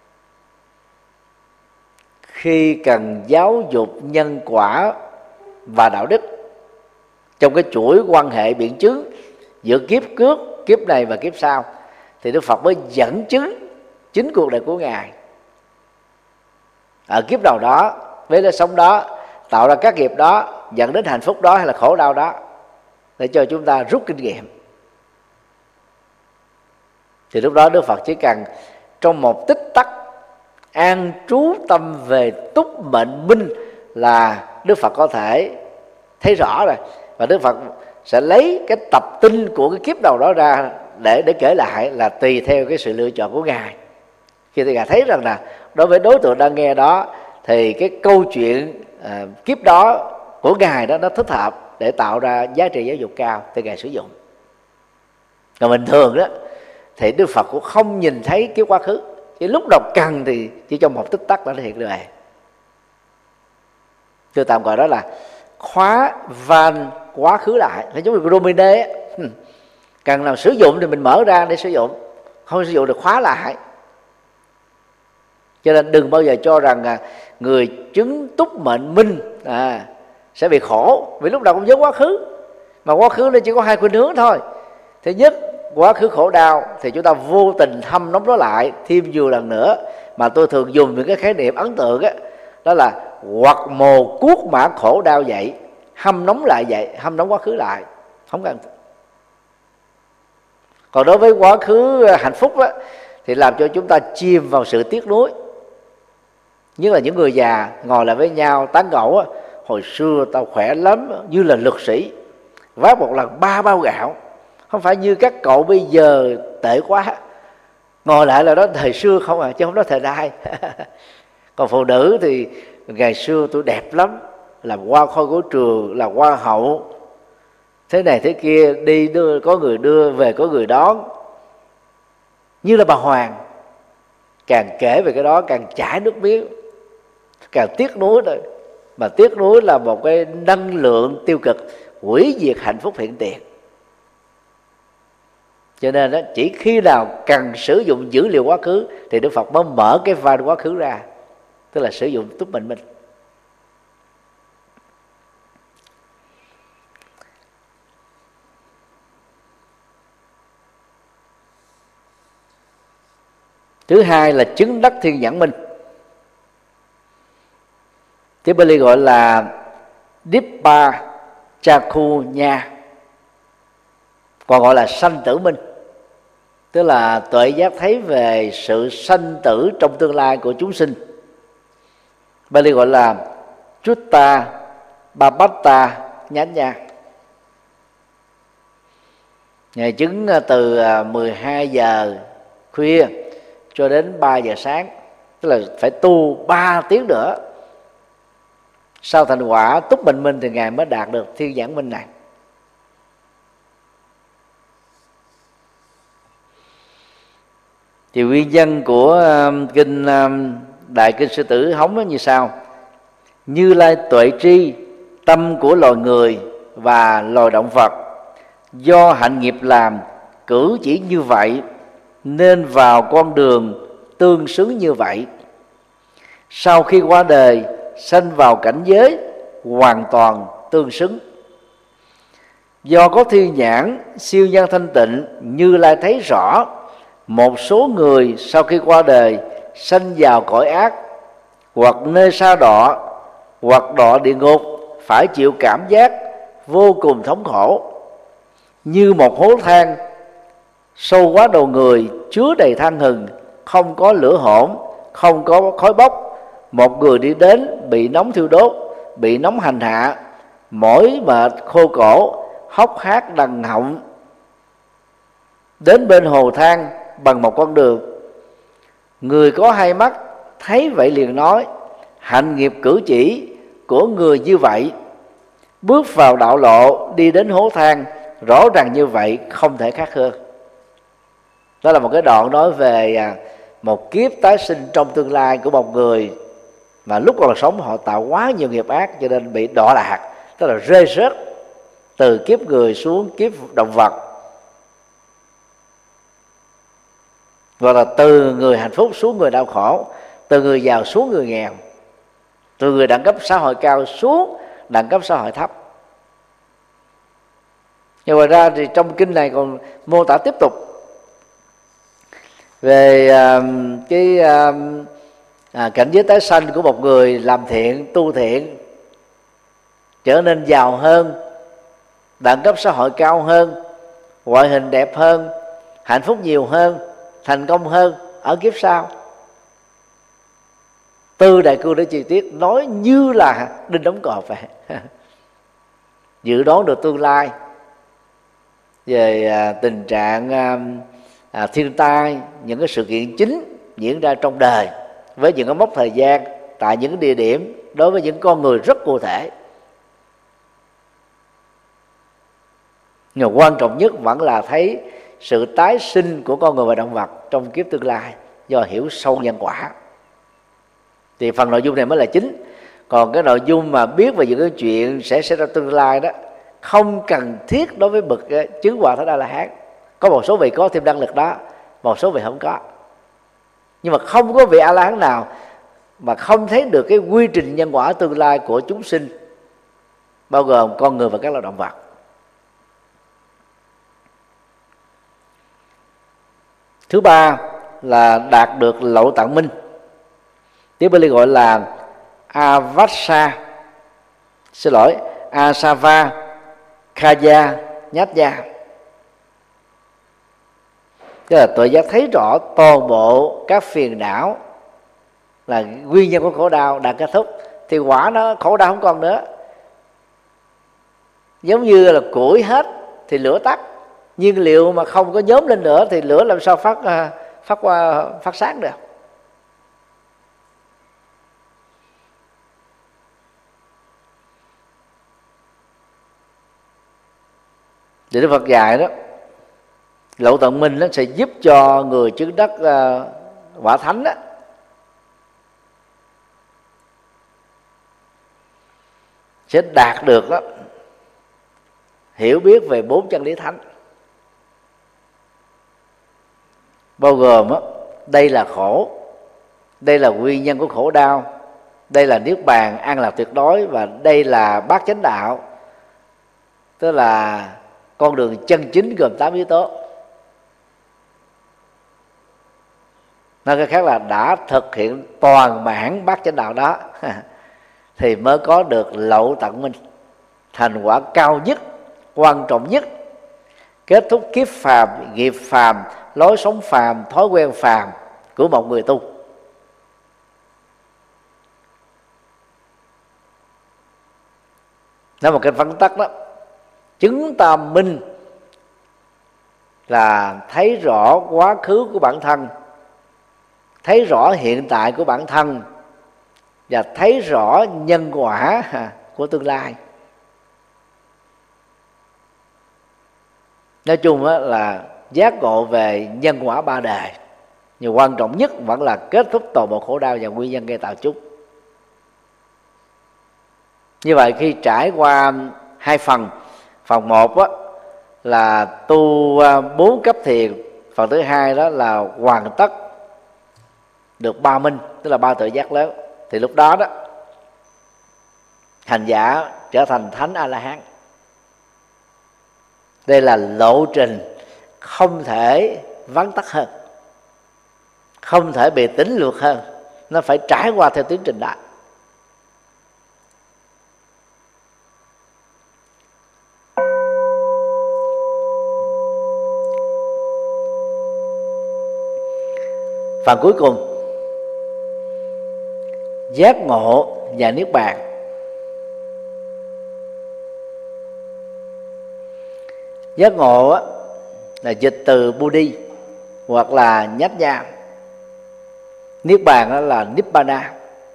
Khi cần giáo dục nhân quả và đạo đức trong cái chuỗi quan hệ biện chứng giữa kiếp trước, kiếp này và kiếp sau, thì Đức Phật mới dẫn chứng chính cuộc đời của Ngài ở kiếp đầu đó, với lối sống đó, tạo ra các nghiệp đó, dẫn đến hạnh phúc đó hay là khổ đau đó, để cho chúng ta rút kinh nghiệm. Thì lúc đó Đức Phật chỉ cần trong một tích tắc an trú tâm về túc mệnh minh là Đức Phật có thể thấy rõ rồi, và Đức Phật sẽ lấy cái tập tin của cái kiếp đầu đó ra để để kể lại, là tùy theo cái sự lựa chọn của Ngài. Khi thì Ngài thấy rằng là đối với đối tượng đang nghe đó thì cái câu chuyện à, kiếp đó của Ngài đó nó thích hợp để tạo ra giá trị giáo dục cao thì Ngài sử dụng. Còn bình thường đó thì Đức Phật cũng không nhìn thấy kiếp quá khứ, chỉ lúc nào cần thì chỉ trong một tích tắc đã hiện đời. Tôi tạm gọi đó là khóa van quá khứ lại, nó giống như Domine ấy. Cần nào sử dụng thì mình mở ra để sử dụng, không sử dụng được khóa lại. Cho nên đừng bao giờ cho rằng à, người chứng túc mệnh minh à, sẽ bị khổ, vì lúc nào cũng nhớ quá khứ. Mà quá khứ nó chỉ có hai khuynh hướng thôi. Thứ nhất, quá khứ khổ đau thì chúng ta vô tình hâm nóng nó lại thêm nhiều lần nữa. Mà tôi thường dùng những cái khái niệm ấn tượng đó, đó là hoặc mồ cuốc mã khổ đau vậy, hâm nóng lại vậy, hâm nóng quá khứ lại, không cần. Còn đối với quá khứ hạnh phúc á, thì làm cho chúng ta chìm vào sự tiếc nuối. Nhất là những người già ngồi lại với nhau tán gẫu á, hồi xưa tao khỏe lắm, như là lực sĩ, vác một lần ba bao gạo. Không phải như các cậu bây giờ tệ quá, ngồi lại là đó thời xưa không à, chứ không nói thời nay. Còn phụ nữ thì ngày xưa tôi đẹp lắm, làm hoa khôi của trường, làm hoa hậu, thế này thế kia, đi đưa có người đưa về, có người đón, như là bà Hoàng. Càng kể về cái đó càng chảy nước miếng, càng tiếc nuối thôi. Mà tiếc nuối là một cái năng lượng tiêu cực, hủy diệt hạnh phúc hiện tiền. Cho nên đó, chỉ khi nào cần sử dụng dữ liệu quá khứ thì Đức Phật mới mở cái van quá khứ ra, tức là sử dụng túc mệnh minh. Thứ hai là chứng đắc thiên nhãn minh. Tiếng Bali gọi là Dippa Chakku Nha, còn gọi là sanh tử minh, tức là tuệ giác thấy về sự sanh tử trong tương lai của chúng sinh. Bali gọi là Chutta Babatta Nhán Nha. Ngày chứng từ mười hai giờ khuya cho đến ba giờ sáng, tức là phải tu ba tiếng nữa. Sau thành quả túc mệnh minh thì Ngài mới đạt được thiên nhãn minh này. Thì nguyên nhân của um, kinh um, Đại Kinh Sư Tử Hống như sau: Như Lai tuệ tri tâm của loài người và loài động vật do hạnh nghiệp làm cử chỉ như vậy nên vào con đường tương xứng như vậy. Sau khi qua đời sanh vào cảnh giới hoàn toàn tương xứng. Do có thiên nhãn siêu nhân thanh tịnh, Như Lai thấy rõ một số người sau khi qua đời sanh vào cõi ác, hoặc nơi sa đọa, hoặc đọa địa ngục, phải chịu cảm giác vô cùng thống khổ, như một hố than sâu quá đầu người, chứa đầy than hừng, không có lửa hổn, không có khói bốc. Một người đi đến bị nóng thiêu đốt, bị nóng hành hạ, mỏi mệt khô cổ, hốc hác đằng họng, đến bên hồ than bằng một con đường. Người có hai mắt thấy vậy liền nói: hạnh nghiệp cử chỉ của người như vậy, bước vào đạo lộ đi đến hố than, rõ ràng như vậy không thể khác hơn. Đó là một cái đoạn nói về một kiếp tái sinh trong tương lai của một người mà lúc còn sống họ tạo quá nhiều nghiệp ác, cho nên bị đọa lạc, tức là rơi rớt từ kiếp người xuống kiếp động vật, hoặc là từ người hạnh phúc xuống người đau khổ, từ người giàu xuống người nghèo, từ người đẳng cấp xã hội cao xuống đẳng cấp xã hội thấp. Nhưng ngoài ra thì trong kinh này còn mô tả tiếp tục về uh, cái uh, à, cảnh giới tái sanh của một người làm thiện, tu thiện, trở nên giàu hơn, đẳng cấp xã hội cao hơn, ngoại hình đẹp hơn, hạnh phúc nhiều hơn, thành công hơn ở kiếp sau. Tư đại cương để chi tiết nói như là đinh đóng cột vậy. Dự đoán được tương lai về à, tình trạng à, à, thiên tai, những cái sự kiện chính diễn ra trong đời với những cái mốc thời gian tại những địa điểm, đối với những con người rất cụ thể. Nhưng quan trọng nhất vẫn là thấy sự tái sinh của con người và động vật trong kiếp tương lai do hiểu sâu nhân quả. Thì phần nội dung này mới là chính. Còn cái nội dung mà biết về những cái chuyện sẽ xảy ra tương lai đó không cần thiết đối với bậc chứng quả Thánh A La Hán. Có một số vị có thêm năng lực đó, một số vị không có. Nhưng mà không có vị A La Hán nào mà không thấy được cái quy trình nhân quả tương lai của chúng sinh, bao gồm con người và các loài động vật. Thứ ba là đạt được lậu tạng minh, tiếng Bali gọi là Avassa, xin lỗi, Asava Khaya Nhát-gia. Tức là tuệ giác thấy rõ toàn bộ các phiền não là nguyên nhân của khổ đau đã kết thúc, thì quả nó khổ đau không còn nữa. Giống như là củi hết thì lửa tắt, nhiên liệu mà không có nhóm lên nữa thì lửa làm sao phát phát qua phát sáng được. Thì Đức Phật dạy đó, lậu tận minh nó sẽ giúp cho người chứng đắc uh, quả thánh đó, sẽ đạt được đó hiểu biết về bốn chân lý thánh, bao gồm đó, đây là khổ, đây là nguyên nhân của khổ đau, đây là niết bàn an lạc tuyệt đối, và đây là bát chánh đạo, tức là con đường chân chính gồm tám yếu tố. Nói cách khác là đã thực hiện toàn mãn bát chánh đạo đó thì mới có được lậu tận minh, thành quả cao nhất, quan trọng nhất, kết thúc kiếp phàm, nghiệp phàm, lối sống phàm, thói quen phàm của một người tu. Nói một cách vắn tắt đó, chứng tam minh là thấy rõ quá khứ của bản thân, thấy rõ hiện tại của bản thân, và thấy rõ nhân quả của tương lai. Nói chung là giác ngộ về nhân quả ba đời, nhưng quan trọng nhất vẫn là kết thúc toàn bộ khổ đau và nguyên nhân gây tạo chúng. Như vậy khi trải qua hai phần Phần một á, là tu bốn cấp thiền. Phần thứ hai đó là hoàn tất được ba minh, tức là ba tuệ giác lớn. Thì lúc đó đó hành giả trở thành thánh A La Hán. Đây là lộ trình không thể vắn tắt hơn, không thể bị tính lược hơn. Nó phải trải qua theo tiến trình đó. Phần cuối cùng, giác ngộ và niết bàn. Giác ngộ á, là dịch từ Buddhi hoặc là Nhát Nha. Niết bàn đó là Nibbana.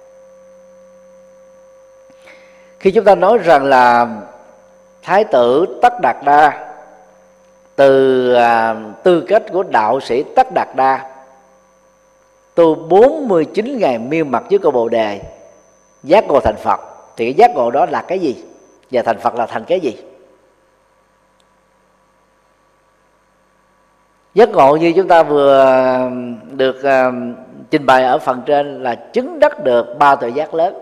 Khi chúng ta nói rằng là Thái tử Tất Đạt Đa từ à, tư cách của đạo sĩ Tất Đạt Đa tu bốn mươi chín ngày miên mật dưới cây Bồ Đề, giác ngộ thành Phật, thì cái giác ngộ đó là cái gì? Và thành Phật là thành cái gì? Giác ngộ như chúng ta vừa được uh, trình bày ở phần trên là chứng đắc được ba tuệ giác lớn.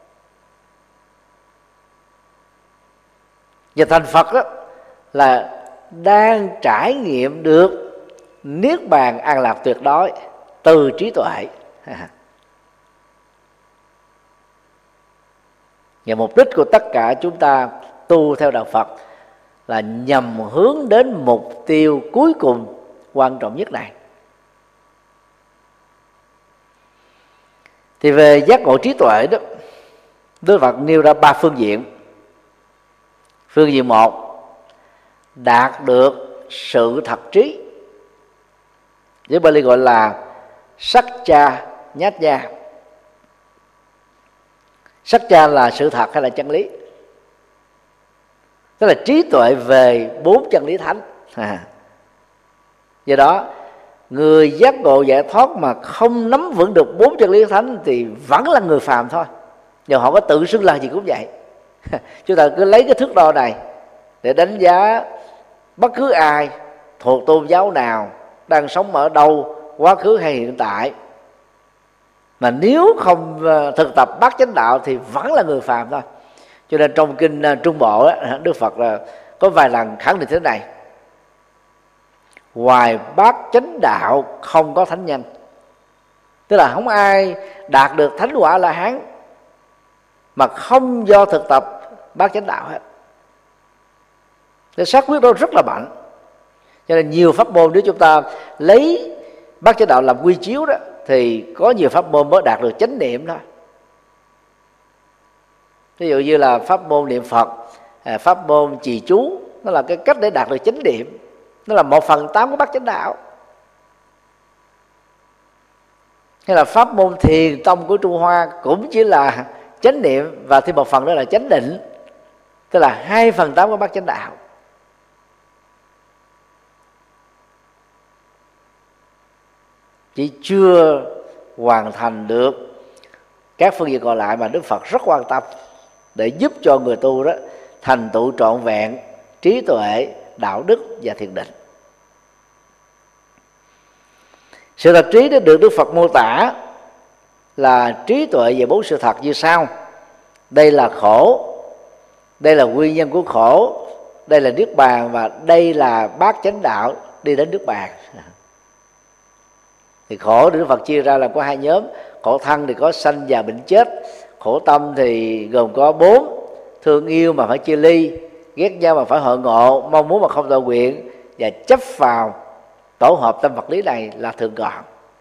Và thành Phật đó là đang trải nghiệm được niết bàn an lạc tuyệt đối từ trí tuệ. Và mục đích của tất cả chúng ta tu theo đạo Phật là nhằm hướng đến mục tiêu cuối cùng quan trọng nhất này. Thì về giác ngộ trí tuệ đó, Đức Phật nêu ra ba phương diện. Phương diện một, đạt được sự thật trí, với Bali gọi là Satcha Nhát Nha. Satcha là sự thật hay là chân lý, tức là trí tuệ về bốn chân lý thánh. à. Do đó người giác ngộ giải thoát mà không nắm vững được bốn chân lý thánh thì vẫn là người phàm thôi, dù họ có tự xưng là gì cũng vậy. Chúng ta cứ lấy cái thước đo này để đánh giá bất cứ ai thuộc tôn giáo nào, đang sống ở đâu, quá khứ hay hiện tại, mà nếu không thực tập bát chánh đạo thì vẫn là người phàm thôi. Cho nên trong kinh Trung Bộ đó, Đức Phật có vài lần khẳng định thế này: ngoài bát chánh đạo không có thánh nhân. Tức là không ai đạt được thánh quả La Hán mà không do thực tập bát chánh đạo hết. Cái xác quyết đó rất là mạnh. Cho nên nhiều pháp môn, nếu chúng ta lấy bát chánh đạo làm quy chiếu đó, thì có nhiều pháp môn mới đạt được chánh niệm thôi. Ví dụ như là pháp môn niệm Phật, pháp môn trì chú, nó là cái cách để đạt được chánh niệm. Nó là một phần tám của bát chánh đạo. Hay là pháp môn thiền tông của Trung Hoa cũng chỉ là chánh niệm và thêm một phần đó là chánh định, tức là hai phần tám của bát chánh đạo. Chỉ chưa hoàn thành được các phương diện còn lại mà Đức Phật rất quan tâm để giúp cho người tu đó thành tựu trọn vẹn trí tuệ, đạo đức và thiền định. Sự thật trí đã được Đức Phật mô tả là trí tuệ về bốn sự thật như sau: đây là khổ, đây là nguyên nhân của khổ, đây là niết bàn, và đây là bát chánh đạo đi đến niết bàn. Thì khổ Đức Phật chia ra làm có hai nhóm: khổ thân thì có sanh già bệnh chết, khổ tâm thì gồm có bốn: thương yêu mà phải chia ly, ghét nhau mà phải hội ngộ, mong muốn mà không tạo nguyện, và chấp vào tổ hợp tâm vật lý này là thường còn.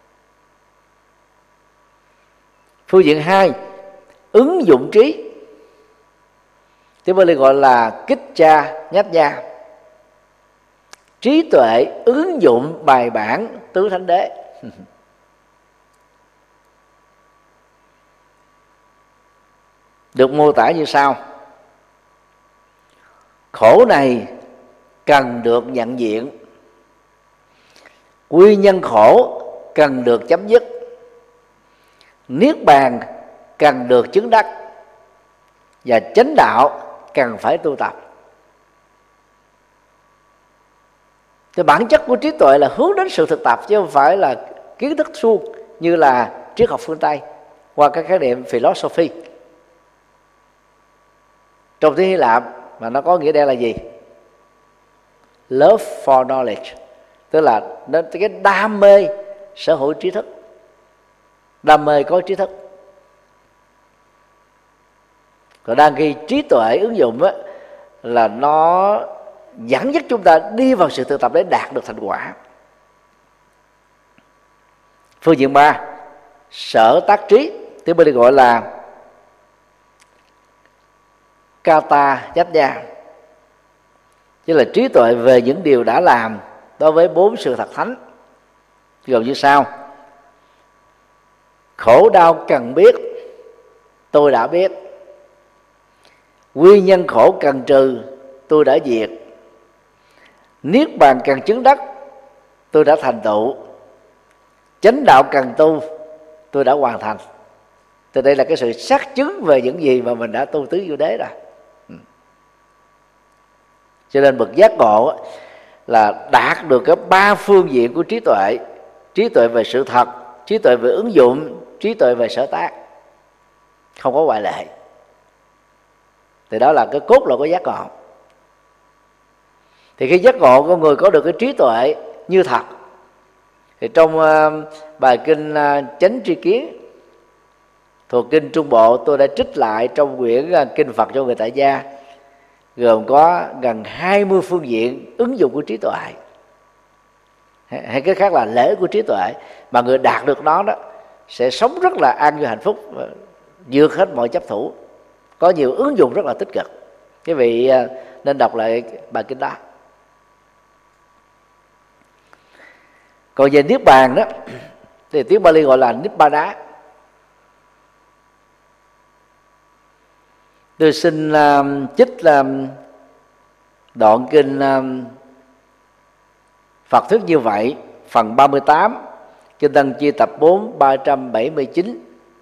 Phương diện hai, ứng dụng trí, tiếng Bali gọi là Kiccha Nhát Nha. Trí tuệ ứng dụng bài bản tứ thánh đế. Được mô tả như sau: khổ này cần được nhận diện, nguyên nhân khổ cần được chấm dứt, niết bàn cần được chứng đắc, và chánh đạo cần phải tu tập. Thì bản chất của trí tuệ là hướng đến sự thực tập, chứ không phải là kiến thức suông như là triết học phương Tây qua các khái niệm philosophy. Trong tiếng Hy Lạp mà nó có nghĩa đen là gì? Love for knowledge, tức là nó cái đam mê sở hữu trí thức, đam mê có trí thức. Còn đang khi trí tuệ ứng dụng á, là nó dẫn dắt chúng ta đi vào sự thực tập để đạt được thành quả. Phương diện ba, sở tác trí, tiếng Bali gọi là kata chanya, tức là trí tuệ về những điều đã làm đối với bốn sự thật thánh, gồm như sau: khổ đau cần biết, tôi đã biết; nguyên nhân khổ cần trừ, tôi đã diệt; niết bàn cần chứng đắc, tôi đã thành tựu; chánh đạo cần tu, tôi đã hoàn thành. Từ đây là cái sự xác chứng về những gì mà mình đã tu tứ diệu đế rồi. Cho nên bậc giác ngộ là đạt được cái ba phương diện của trí tuệ: trí tuệ về sự thật, trí tuệ về ứng dụng, trí tuệ về sở tác, không có ngoại lệ. Thì đó là cái cốt lõi của giác ngộ. Thì khi giác ngộ con người có được cái trí tuệ như thật, thì trong uh, bài kinh uh, Chánh Tri Kiến thuộc kinh Trung Bộ, tôi đã trích lại trong quyển uh, kinh Phật cho người tại gia, gồm có gần hai mươi phương diện ứng dụng của trí tuệ, hay cái khác là lễ của trí tuệ, mà người đạt được nó đó sẽ sống rất là an vui hạnh phúc, vượt hết mọi chấp thủ, có nhiều ứng dụng rất là tích cực. Quý vị uh, nên đọc lại bài kinh đó. Còn về niết bàn đó thì tiếng Bali gọi là nibbana. Tôi xin uh, trích uh, đoạn kinh uh, Phật thuyết như vậy, phần ba mươi tám, kinh Tăng Chi tập bốn, ba trăm bảy mươi chín.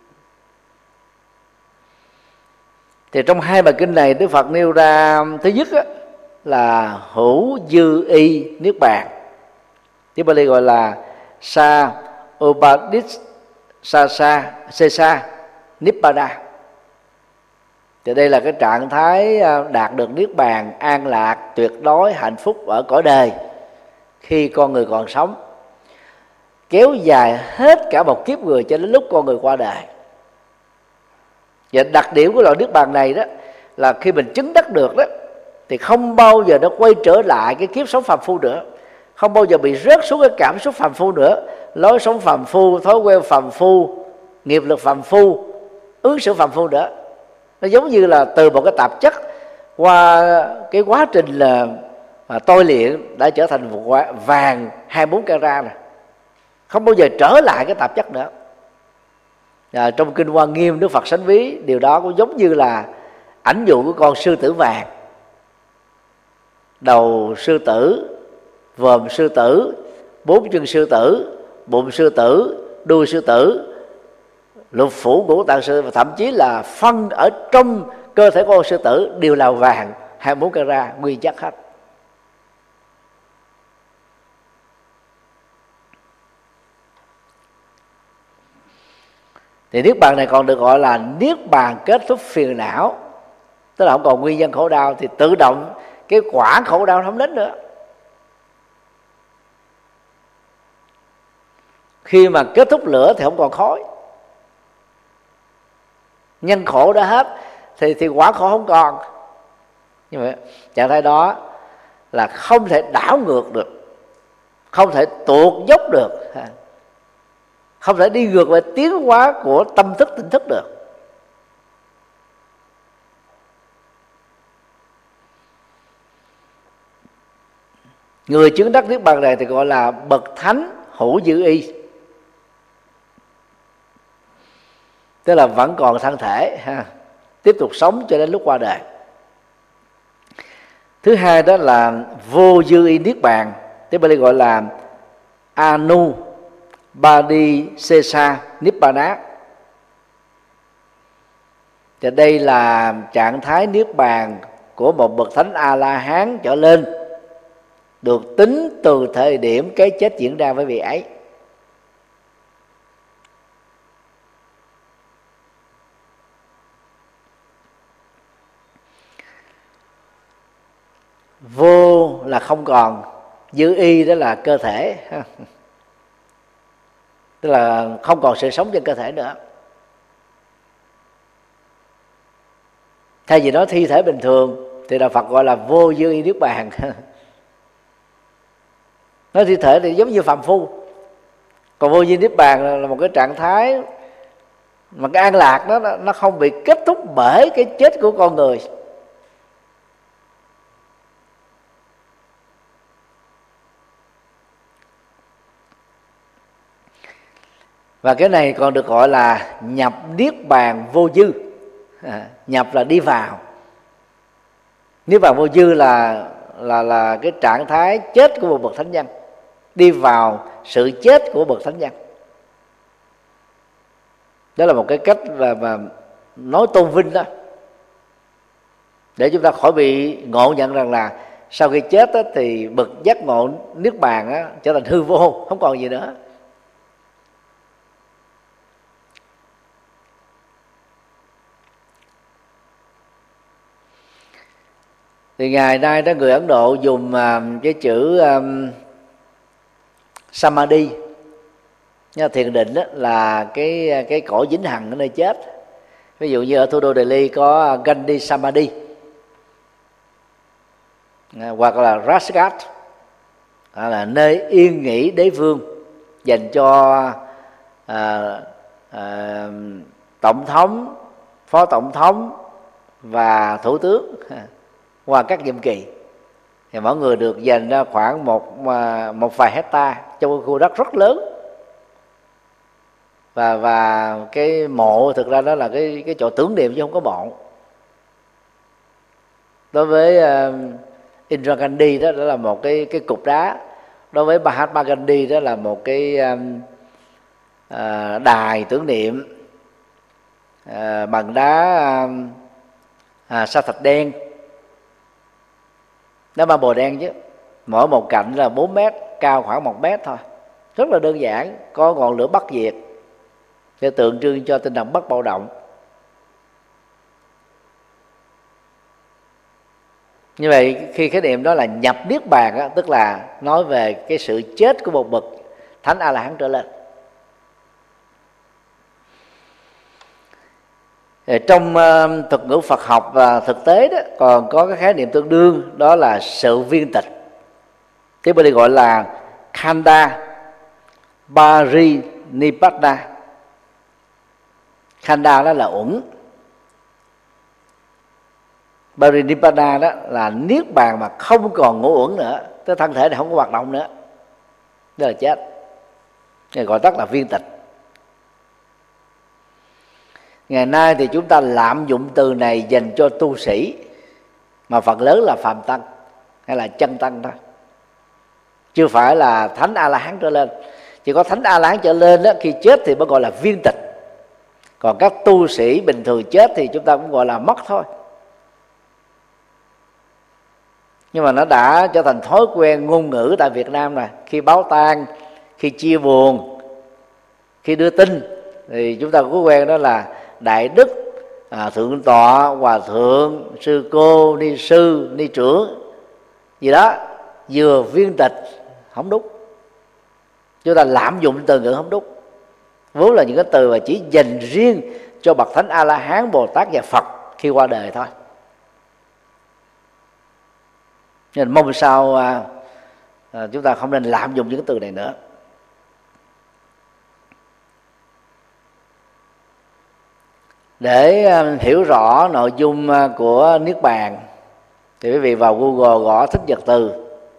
Thì trong hai bài kinh này, Đức Phật nêu ra thứ nhất á, là hữu dư y niết bàn, tiếng Bali gọi là sa upadissasa sesa nibbana. Thì đây là cái trạng thái đạt được niết bàn an lạc tuyệt đối hạnh phúc ở cõi đời khi con người còn sống, kéo dài hết cả một kiếp người cho đến lúc con người qua đời. Và đặc điểm của loại niết bàn này đó là khi mình chứng đắc được đó, thì không bao giờ nó quay trở lại cái kiếp sống phàm phu nữa, không bao giờ bị rớt xuống cái cảm xúc phàm phu nữa, lối sống phàm phu, thói quen phàm phu, nghiệp lực phàm phu, ứng xử phàm phu nữa. Nó giống như là từ một cái tạp chất qua cái quá trình là à, tôi luyện đã trở thành một vàng hai mươi bốn carat này, không bao giờ trở lại cái tạp chất nữa. À, trong kinh Hoa Nghiêm, Đức Phật sánh ví điều đó cũng giống như là ảnh dụ của con sư tử vàng. Đầu sư tử, vòm sư tử, bốn chân sư tử, bụng sư tử, đuôi sư tử, lục phủ ngũ tạng sư, và thậm chí là phân ở trong cơ thể của con sư tử đều là vàng hai mươi bốn carat nguyên chất hết. Thì niết bàn này còn được gọi là niết bàn kết thúc phiền não, tức là không còn nguyên nhân khổ đau, thì tự động cái quả khổ đau không đến nữa. Khi mà kết thúc lửa thì không còn khói, nhân khổ đã hết thì thì quả khổ không còn. Nhưng mà trạng thái đó là không thể đảo ngược được, không thể tuột dốc được, không thể đi ngược về tiến hóa của tâm thức tỉnh thức được. Người chứng đắc niết bàn này thì gọi là bậc thánh hữu dư y, tức là vẫn còn thân thể ha, tiếp tục sống cho đến lúc qua đời. Thứ hai đó là vô dư y niết bàn, tiếng Bali gọi là anu Badisesa Nibbana. Thì đây là trạng thái niết bàn của một bậc thánh A La Hán trở lên, được tính từ thời điểm cái chết diễn ra với vị ấy. Vô là không còn, dư y đó là cơ thể, tức là không còn sự sống trên cơ thể nữa. Thay vì nói thi thể bình thường thì Đạo Phật gọi là vô dư y niết bàn. Nói thi thể thì giống như phàm phu, còn vô dư niết bàn là một cái trạng thái mà cái an lạc đó nó không bị kết thúc bởi cái chết của con người. Và cái này còn được gọi là nhập niết bàn vô dư. À, nhập là đi vào, niết bàn vô dư là là là cái trạng thái chết của một bậc thánh nhân, đi vào sự chết của bậc thánh nhân. Đó là một cái cách mà, mà nói tôn vinh đó, để chúng ta khỏi bị ngộ nhận rằng là sau khi chết đó, thì bậc giác ngộ niết bàn đó, trở thành hư vô, không còn gì nữa. Thì ngày nay đó người Ấn Độ dùng uh, cái chữ um, Samadhi, thiền định đó, là cái cái cõi vĩnh hằng ở nơi chết. Ví dụ như ở thủ đô Delhi có Gandhi Samadhi, à, hoặc là Rajghat, à, là nơi yên nghỉ đế vương dành cho à, à, tổng thống, phó tổng thống và thủ tướng qua các nhiệm kỳ. Thì mỗi người được dành ra khoảng một một vài hecta trong khu đất rất lớn, và và cái mộ thực ra đó là cái cái chỗ tưởng niệm chứ không có mộ. Đối với uh, Indira Gandhi đó, đó là một cái cái cục đá. Đối với Mahatma Gandhi đó là một cái um, uh, đài tưởng niệm uh, bằng đá um, uh, sa thạch đen, đá ba bồ đen chứ. Mỗi một cạnh là bốn mét, cao khoảng một mét thôi, rất là đơn giản, có ngọn lửa bất diệt để tượng trưng cho tinh thần bất bạo động. Như vậy khi khái niệm đó là nhập niết bàn á, tức là nói về cái sự chết của một bậc thánh A La Hán trở lên. Trong uh, thuật ngữ Phật học và thực tế đó còn có cái khái niệm tương đương, đó là sự viên tịch. Tiếng Bali gọi là Khanda Parinibbana. Khanda đó là uẩn, Parinibbana đó là niết bàn mà không còn ngũ uẩn nữa, cái thân thể này không có hoạt động nữa, đó là chết, này gọi tắt là viên tịch. Ngày nay thì chúng ta lạm dụng từ này dành cho tu sĩ, mà phần lớn là phàm tăng hay là chân tăng thôi, chưa phải là thánh A La Hán trở lên. Chỉ có thánh A La Hán trở lên đó, khi chết thì mới gọi là viên tịch. Còn các tu sĩ bình thường chết thì chúng ta cũng gọi là mất thôi. Nhưng mà nó đã trở thành thói quen ngôn ngữ tại Việt Nam rồi. Khi báo tang, khi chia buồn, khi đưa tin, thì chúng ta có quen đó là đại đức, à, thượng tọa, hòa thượng, sư cô, ni sư, ni trưởng gì đó, vừa viên tịch không đúng. Chúng ta lạm dụng từ ngữ không đúng, vốn là những cái từ mà chỉ dành riêng cho bậc thánh A La Hán, Bồ Tát và Phật khi qua đời thôi. Nên mong sao à, à, chúng ta không nên lạm dụng những cái từ này nữa. Để à, hiểu rõ nội dung à, của niết bàn thì quý vị vào Google gõ Thích Nhật Từ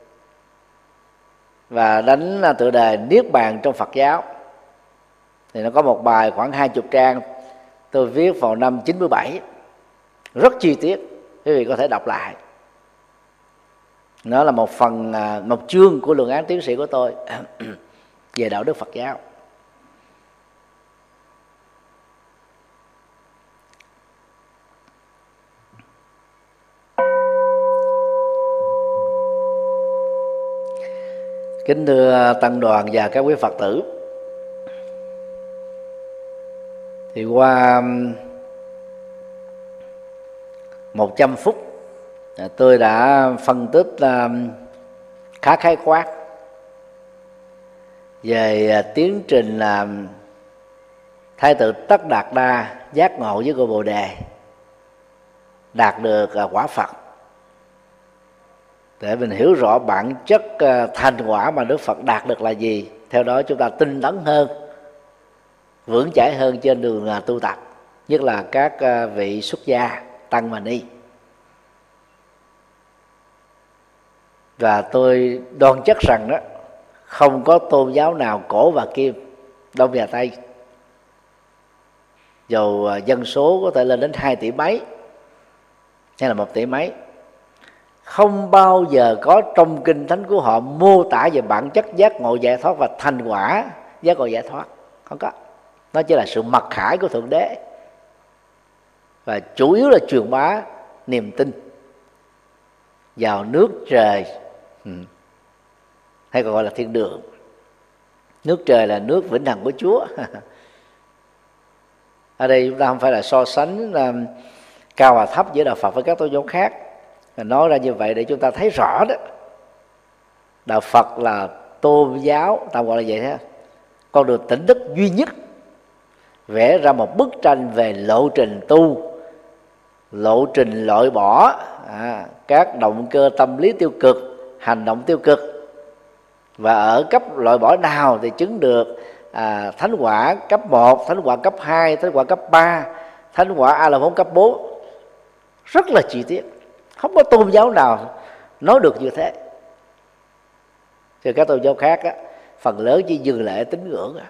và đánh à, tựa đề niết bàn trong Phật giáo, thì nó có một bài khoảng hai chục trang tôi viết vào năm chín mươi bảy, rất chi tiết, quý vị có thể đọc lại. Nó là một phần, một chương của luận án tiến sĩ của tôi về đạo đức Phật giáo. Kính thưa tăng đoàn và các quý Phật tử, thì qua một trăm phút tôi đã phân tích khá khái quát về tiến trình làm Thái tử Tất Đạt Đa giác ngộ với cội Bồ Đề, đạt được quả Phật, để mình hiểu rõ bản chất thành quả mà Đức Phật đạt được là gì. Theo đó chúng ta tinh tấn hơn, vững chãi hơn trên đường tu tập, nhất là các vị xuất gia tăng và ni. Và tôi đoan chắc rằng đó, không có tôn giáo nào cổ và kim Đông và Tây, dù dân số có thể lên đến hai tỷ mấy hay là một tỷ mấy, không bao giờ có trong kinh thánh của họ mô tả về bản chất giác ngộ giải thoát và thành quả giác ngộ giải thoát. Không có. Nó chỉ là sự mặc khải của Thượng Đế, và chủ yếu là truyền bá niềm tin vào nước trời, ừ. hay còn gọi là thiên đường. Nước trời là nước vĩnh hằng của Chúa. Ở đây chúng ta không phải là so sánh um, cao và thấp giữa đạo Phật với các tôn giáo khác. Nói ra như vậy để chúng ta thấy rõ đó, đạo Phật là tôn giáo, tạm gọi là vậy thế, con đường tỉnh thức duy nhất vẽ ra một bức tranh về lộ trình tu, lộ trình loại bỏ à, các động cơ tâm lý tiêu cực, hành động tiêu cực, và ở cấp loại bỏ nào thì chứng được à, thánh quả cấp một, thánh quả cấp hai, thánh quả cấp ba, thánh quả A La Hán cấp bốn, rất là chi tiết. Không có tôn giáo nào nói được như thế. Thì các tôn giáo khác á, phần lớn chỉ dừng lại ở tín ngưỡng à.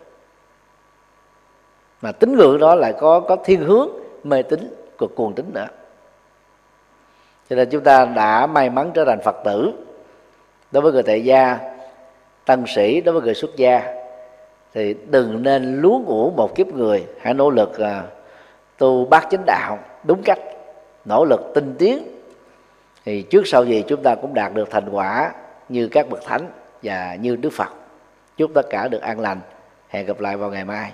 Mà tín ngưỡng đó lại có có thiên hướng mê tín, cực cuồng tín nữa. Cho nên chúng ta đã may mắn trở thành Phật tử. Đối với người tại gia, tăng sĩ, đối với người xuất gia, thì đừng nên luống ủ một kiếp người. Hãy nỗ lực uh, tu bát chánh đạo đúng cách, nỗ lực tinh tiến, thì trước sau gì chúng ta cũng đạt được thành quả như các bậc thánh và như Đức Phật. Chúc tất cả được an lành. Hẹn gặp lại vào ngày mai.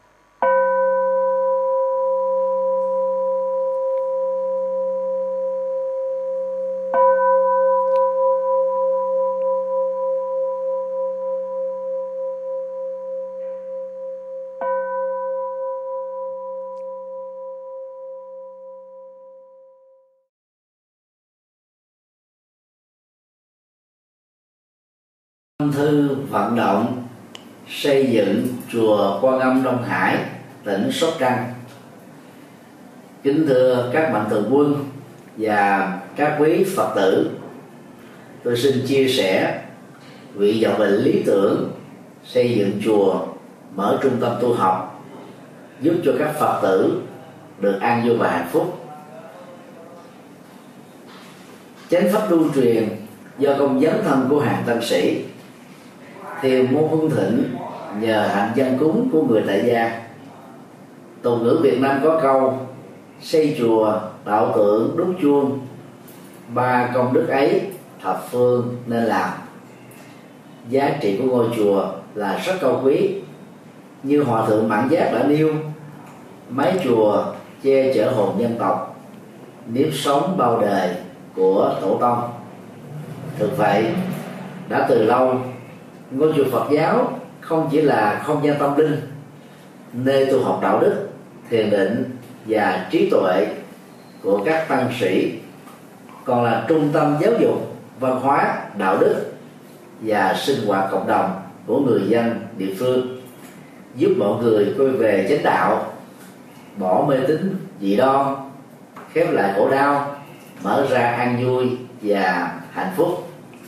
Thư vận động xây dựng chùa Quan Âm Đông Hải, tỉnh Sóc Trăng. Kính thưa các mạnh thường quân và các quý Phật tử, tôi xin chia sẻ vị vọng về lý tưởng xây dựng chùa, mở trung tâm tu học, giúp cho các Phật tử được an vui và hạnh phúc. Chánh pháp lưu truyền do công dấn thân của hàng tăng sĩ, thiền môn hưng thịnh nhờ hạnh dân cúng của người tại gia. Tục ngữ Việt Nam có câu: xây chùa, tạo tượng, đúc chuông, ba công đức ấy thập phương nên làm. Giá trị của ngôi chùa là rất cao quý. Như Hòa thượng Mãn Giác đã nêu, mái chùa che chở hồn dân tộc, nếp sống bao đời của tổ tông. Thực vậy, đã từ lâu, ngôi chùa Phật giáo không chỉ là không gian tâm linh, nơi tu học đạo đức, thiền định và trí tuệ của các tăng sĩ, còn là trung tâm giáo dục, văn hóa, đạo đức và sinh hoạt cộng đồng của người dân địa phương, giúp mọi người quay về chánh đạo, bỏ mê tín dị đoan, khép lại khổ đau, mở ra an vui và hạnh phúc.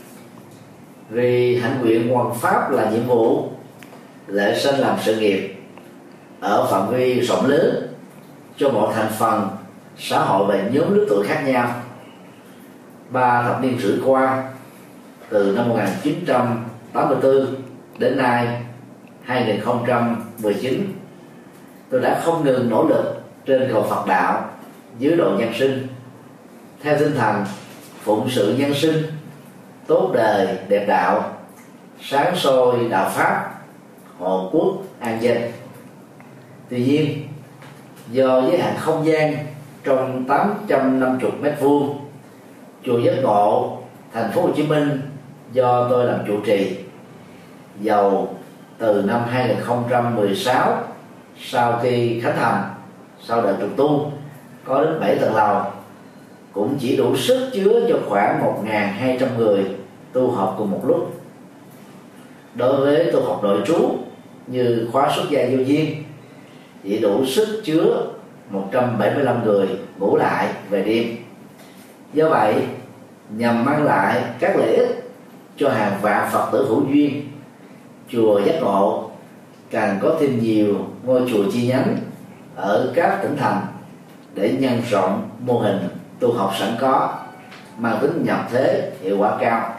Vì hạnh nguyện hoằng pháp là nhiệm vụ, lễ sanh làm sự nghiệp ở phạm vi rộng lớn cho mọi thành phần xã hội và nhóm lứa tuổi khác nhau. Ba thập niên rưỡi qua, từ năm một nghìn chín trăm tám mươi tư đến nay hai nghìn không trăm mười chín, tôi đã không ngừng nỗ lực trên cầu Phật đạo dưới độ nhân sinh, theo tinh thần phụng sự nhân sinh, tốt đời đẹp đạo, sáng soi đạo pháp, hộ quốc an dân. Tuy nhiên, do giới hạn không gian trong tám trăm năm mươi mét vuông, chùa Giác Ngộ, thành phố Hồ Chí Minh do tôi làm trụ trì, dầu từ năm hai không một sáu sau khi khánh thành, sau đợt trùng tu có đến bảy tầng lầu, cũng chỉ đủ sức chứa cho khoảng một nghìn hai trăm người tu học cùng một lúc. Đối với tu học nội trú như khóa xuất gia vô duyên, chỉ đủ sức chứa một trăm bảy mươi lăm người ngủ lại về đêm. Do vậy, nhằm mang lại các lợi ích cho hàng vạn Phật tử hữu duyên, chùa Giác Ngộ càng có thêm nhiều ngôi chùa chi nhánh ở các tỉnh thành để nhân rộng mô hình tu học sẵn có, mang tính nhập thế, hiệu quả cao.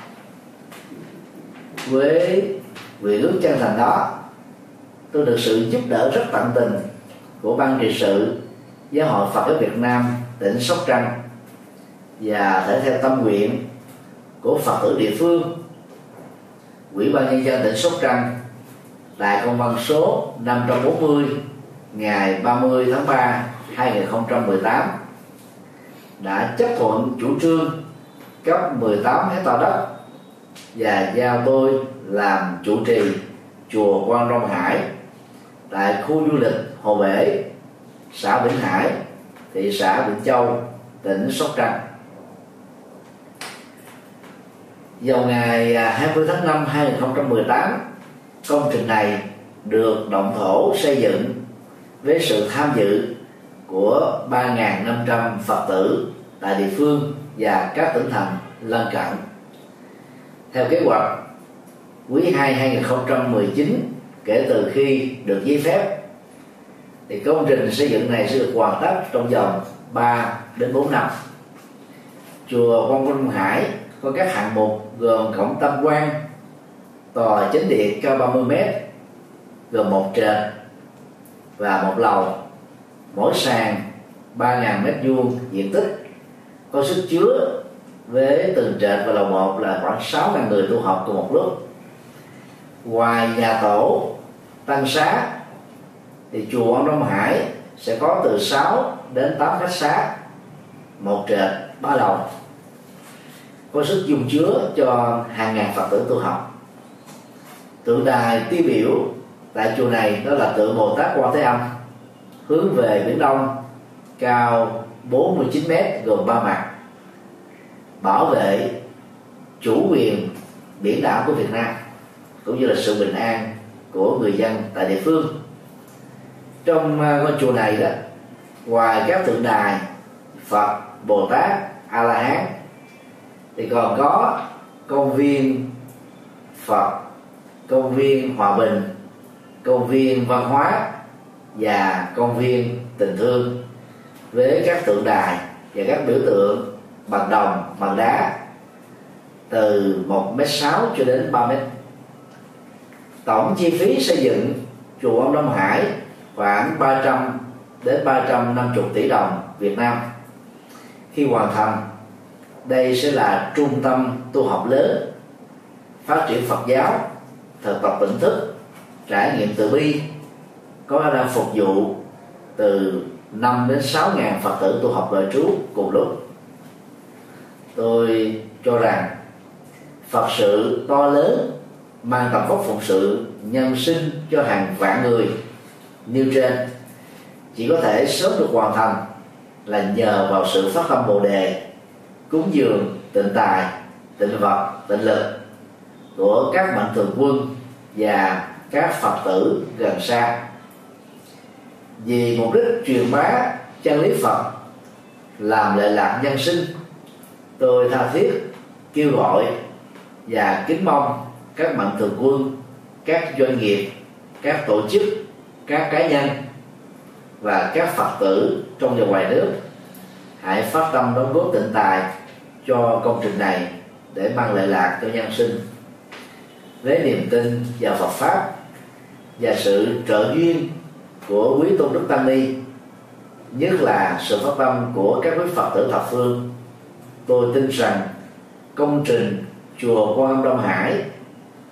Với nguyện ước chân thành đó, tôi được sự giúp đỡ rất tận tình của ban trị sự Giáo hội Phật giáo Việt Nam tỉnh Sóc Trăng, và thể theo tâm nguyện của Phật tử địa phương, Ủy ban nhân dân tỉnh Sóc Trăng tại công văn số năm trăm bốn mươi ngày ba mươi tháng ba hai nghìn không trăm mười tám đã chấp thuận chủ trương cấp mười tám hectare đất và giao tôi làm chủ trì chùa Quan Long Hải tại khu du lịch Hồ Bể, xã Vĩnh Hải, thị xã Vĩnh Châu, tỉnh Sóc Trăng. Vào ngày hai mươi tháng năm hai nghìn không trăm mười tám, công trình này được động thổ xây dựng với sự tham dự của ba nghìn năm trăm Phật tử tại địa phương và các tỉnh thành lân cận. Theo kế hoạch, quý hai hai nghìn không trăm mười chín, kể từ khi được giấy phép, thì công trình xây dựng này sẽ được hoàn tất trong vòng ba đến bốn năm. Chùa Quan Long Hải có các hạng mục gồm cổng tam quan, tòa chánh điện cao ba mươi mét, gồm một trệt và một lầu, mỗi sàn ba nghìn mét vuông diện tích, có sức chứa với từng trệt và lầu một là khoảng sáu nghìn người tu học cùng một lúc. Ngoài nhà tổ tăng xá thì chùa Quan Long Hải sẽ có từ sáu đến tám khách xá, một trệt ba lầu, có sức dung chứa cho hàng ngàn Phật tử tu học. Tượng đài tiêu biểu tại chùa này đó là tượng Bồ Tát Quan Thế Âm, hướng về biển đông, cao bốn mươi chín mét, gồm ba mặt, bảo vệ chủ quyền biển đảo của Việt Nam cũng như là sự bình an của người dân tại địa phương. Trong ngôi chùa này đó, ngoài các tượng đài Phật, Bồ Tát, A La Hán, thì còn có công viên Phật, công viên Hòa Bình, công viên văn hóa và công viên tình thương, với các tượng đài và các biểu tượng bằng đồng, bằng đá từ một mét sáu cho đến ba mét. Tổng chi phí xây dựng chùa Quan Long Hải khoảng ba trăm đến ba trăm năm mươi tỷ đồng Việt Nam. Khi hoàn thành, đây sẽ là trung tâm tu học lớn, phát triển Phật giáo, thực tập tỉnh thức, trải nghiệm từ bi, có khả năng phục vụ từ năm đến sáu ngàn Phật tử tu học nội trú cùng lúc. Tôi cho rằng Phật sự to lớn mang tầm vóc phụng sự nhân sinh cho hàng vạn người nêu trên chỉ có thể sớm được hoàn thành là nhờ vào sự phát tâm Bồ đề, cúng dường tịnh tài, tịnh vật, tịnh lực của các mạnh thường quân và các Phật tử gần xa. Vì mục đích truyền bá chân lý Phật, làm lệ lạc nhân sinh, tôi tha thiết kêu gọi và kính mong các mạnh thường quân, các doanh nghiệp, các tổ chức, các cá nhân và các Phật tử trong và ngoài nước hãy phát tâm đóng góp tịnh tài cho công trình này để mang lệ lạc cho nhân sinh. Với niềm tin vào Phật pháp và sự trợ duyên của quý tôn đức tăng ni, nhất là sự phát tâm của các quý Phật tử thập phương, tôi tin rằng công trình chùa Quan Long Hải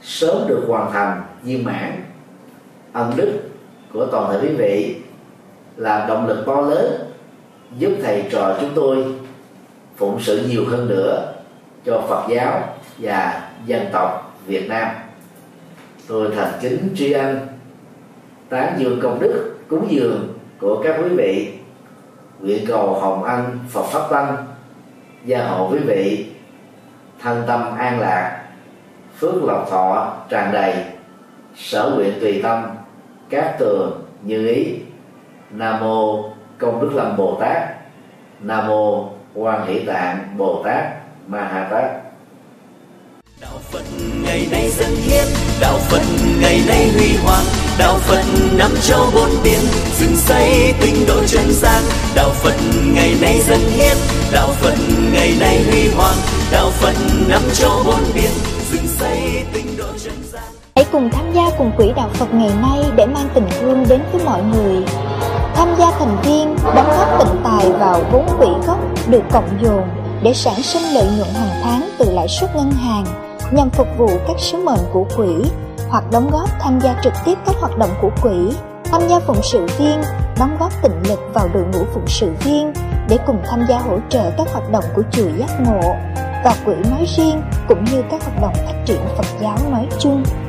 sớm được hoàn thành viên mãn. Ân đức của toàn thể quý vị là động lực to lớn giúp thầy trò chúng tôi phụng sự nhiều hơn nữa cho Phật giáo và dân tộc Việt Nam. Tôi thành kính tri ân, tán dương công đức cúng dường của các quý vị, nguyện cầu hồng ân Phật pháp tăng gia hộ quý vị thân tâm an lạc, phước lộc thọ tràn đầy, sở nguyện tùy tâm, cát tường như ý. Nam mô Công Đức Lâm Bồ Tát. Nam mô Quan Hỷ Tạng Bồ Tát Ma Ha Tát. Đạo Phật ngày nay dân hiến, đạo Phật ngày nay huy hoàng, đạo Phật năm châu bốn biển, dựng xây tinh độ chân gian. Đạo Phật ngày nay dân hiến, đạo Phật ngày nay huy hoàng, đạo Phật năm châu bốn biển, dựng xây tinh độ chân gian. Hãy cùng tham gia cùng quỹ đạo Phật ngày nay để mang tình thương đến với mọi người. Tham gia thành viên đóng góp tịnh tài vào vốn quỹ gốc được cộng dồn để sản sinh lợi nhuận hàng tháng từ lãi suất ngân hàng nhằm phục vụ các sứ mệnh của quỹ, hoặc đóng góp tham gia trực tiếp các hoạt động của quỹ, tham gia phụng sự viên, đóng góp tịnh lực vào đội ngũ phụng sự viên để cùng tham gia hỗ trợ các hoạt động của chùa Giác Ngộ và quỹ nói riêng, cũng như các hoạt động phát triển Phật giáo nói chung.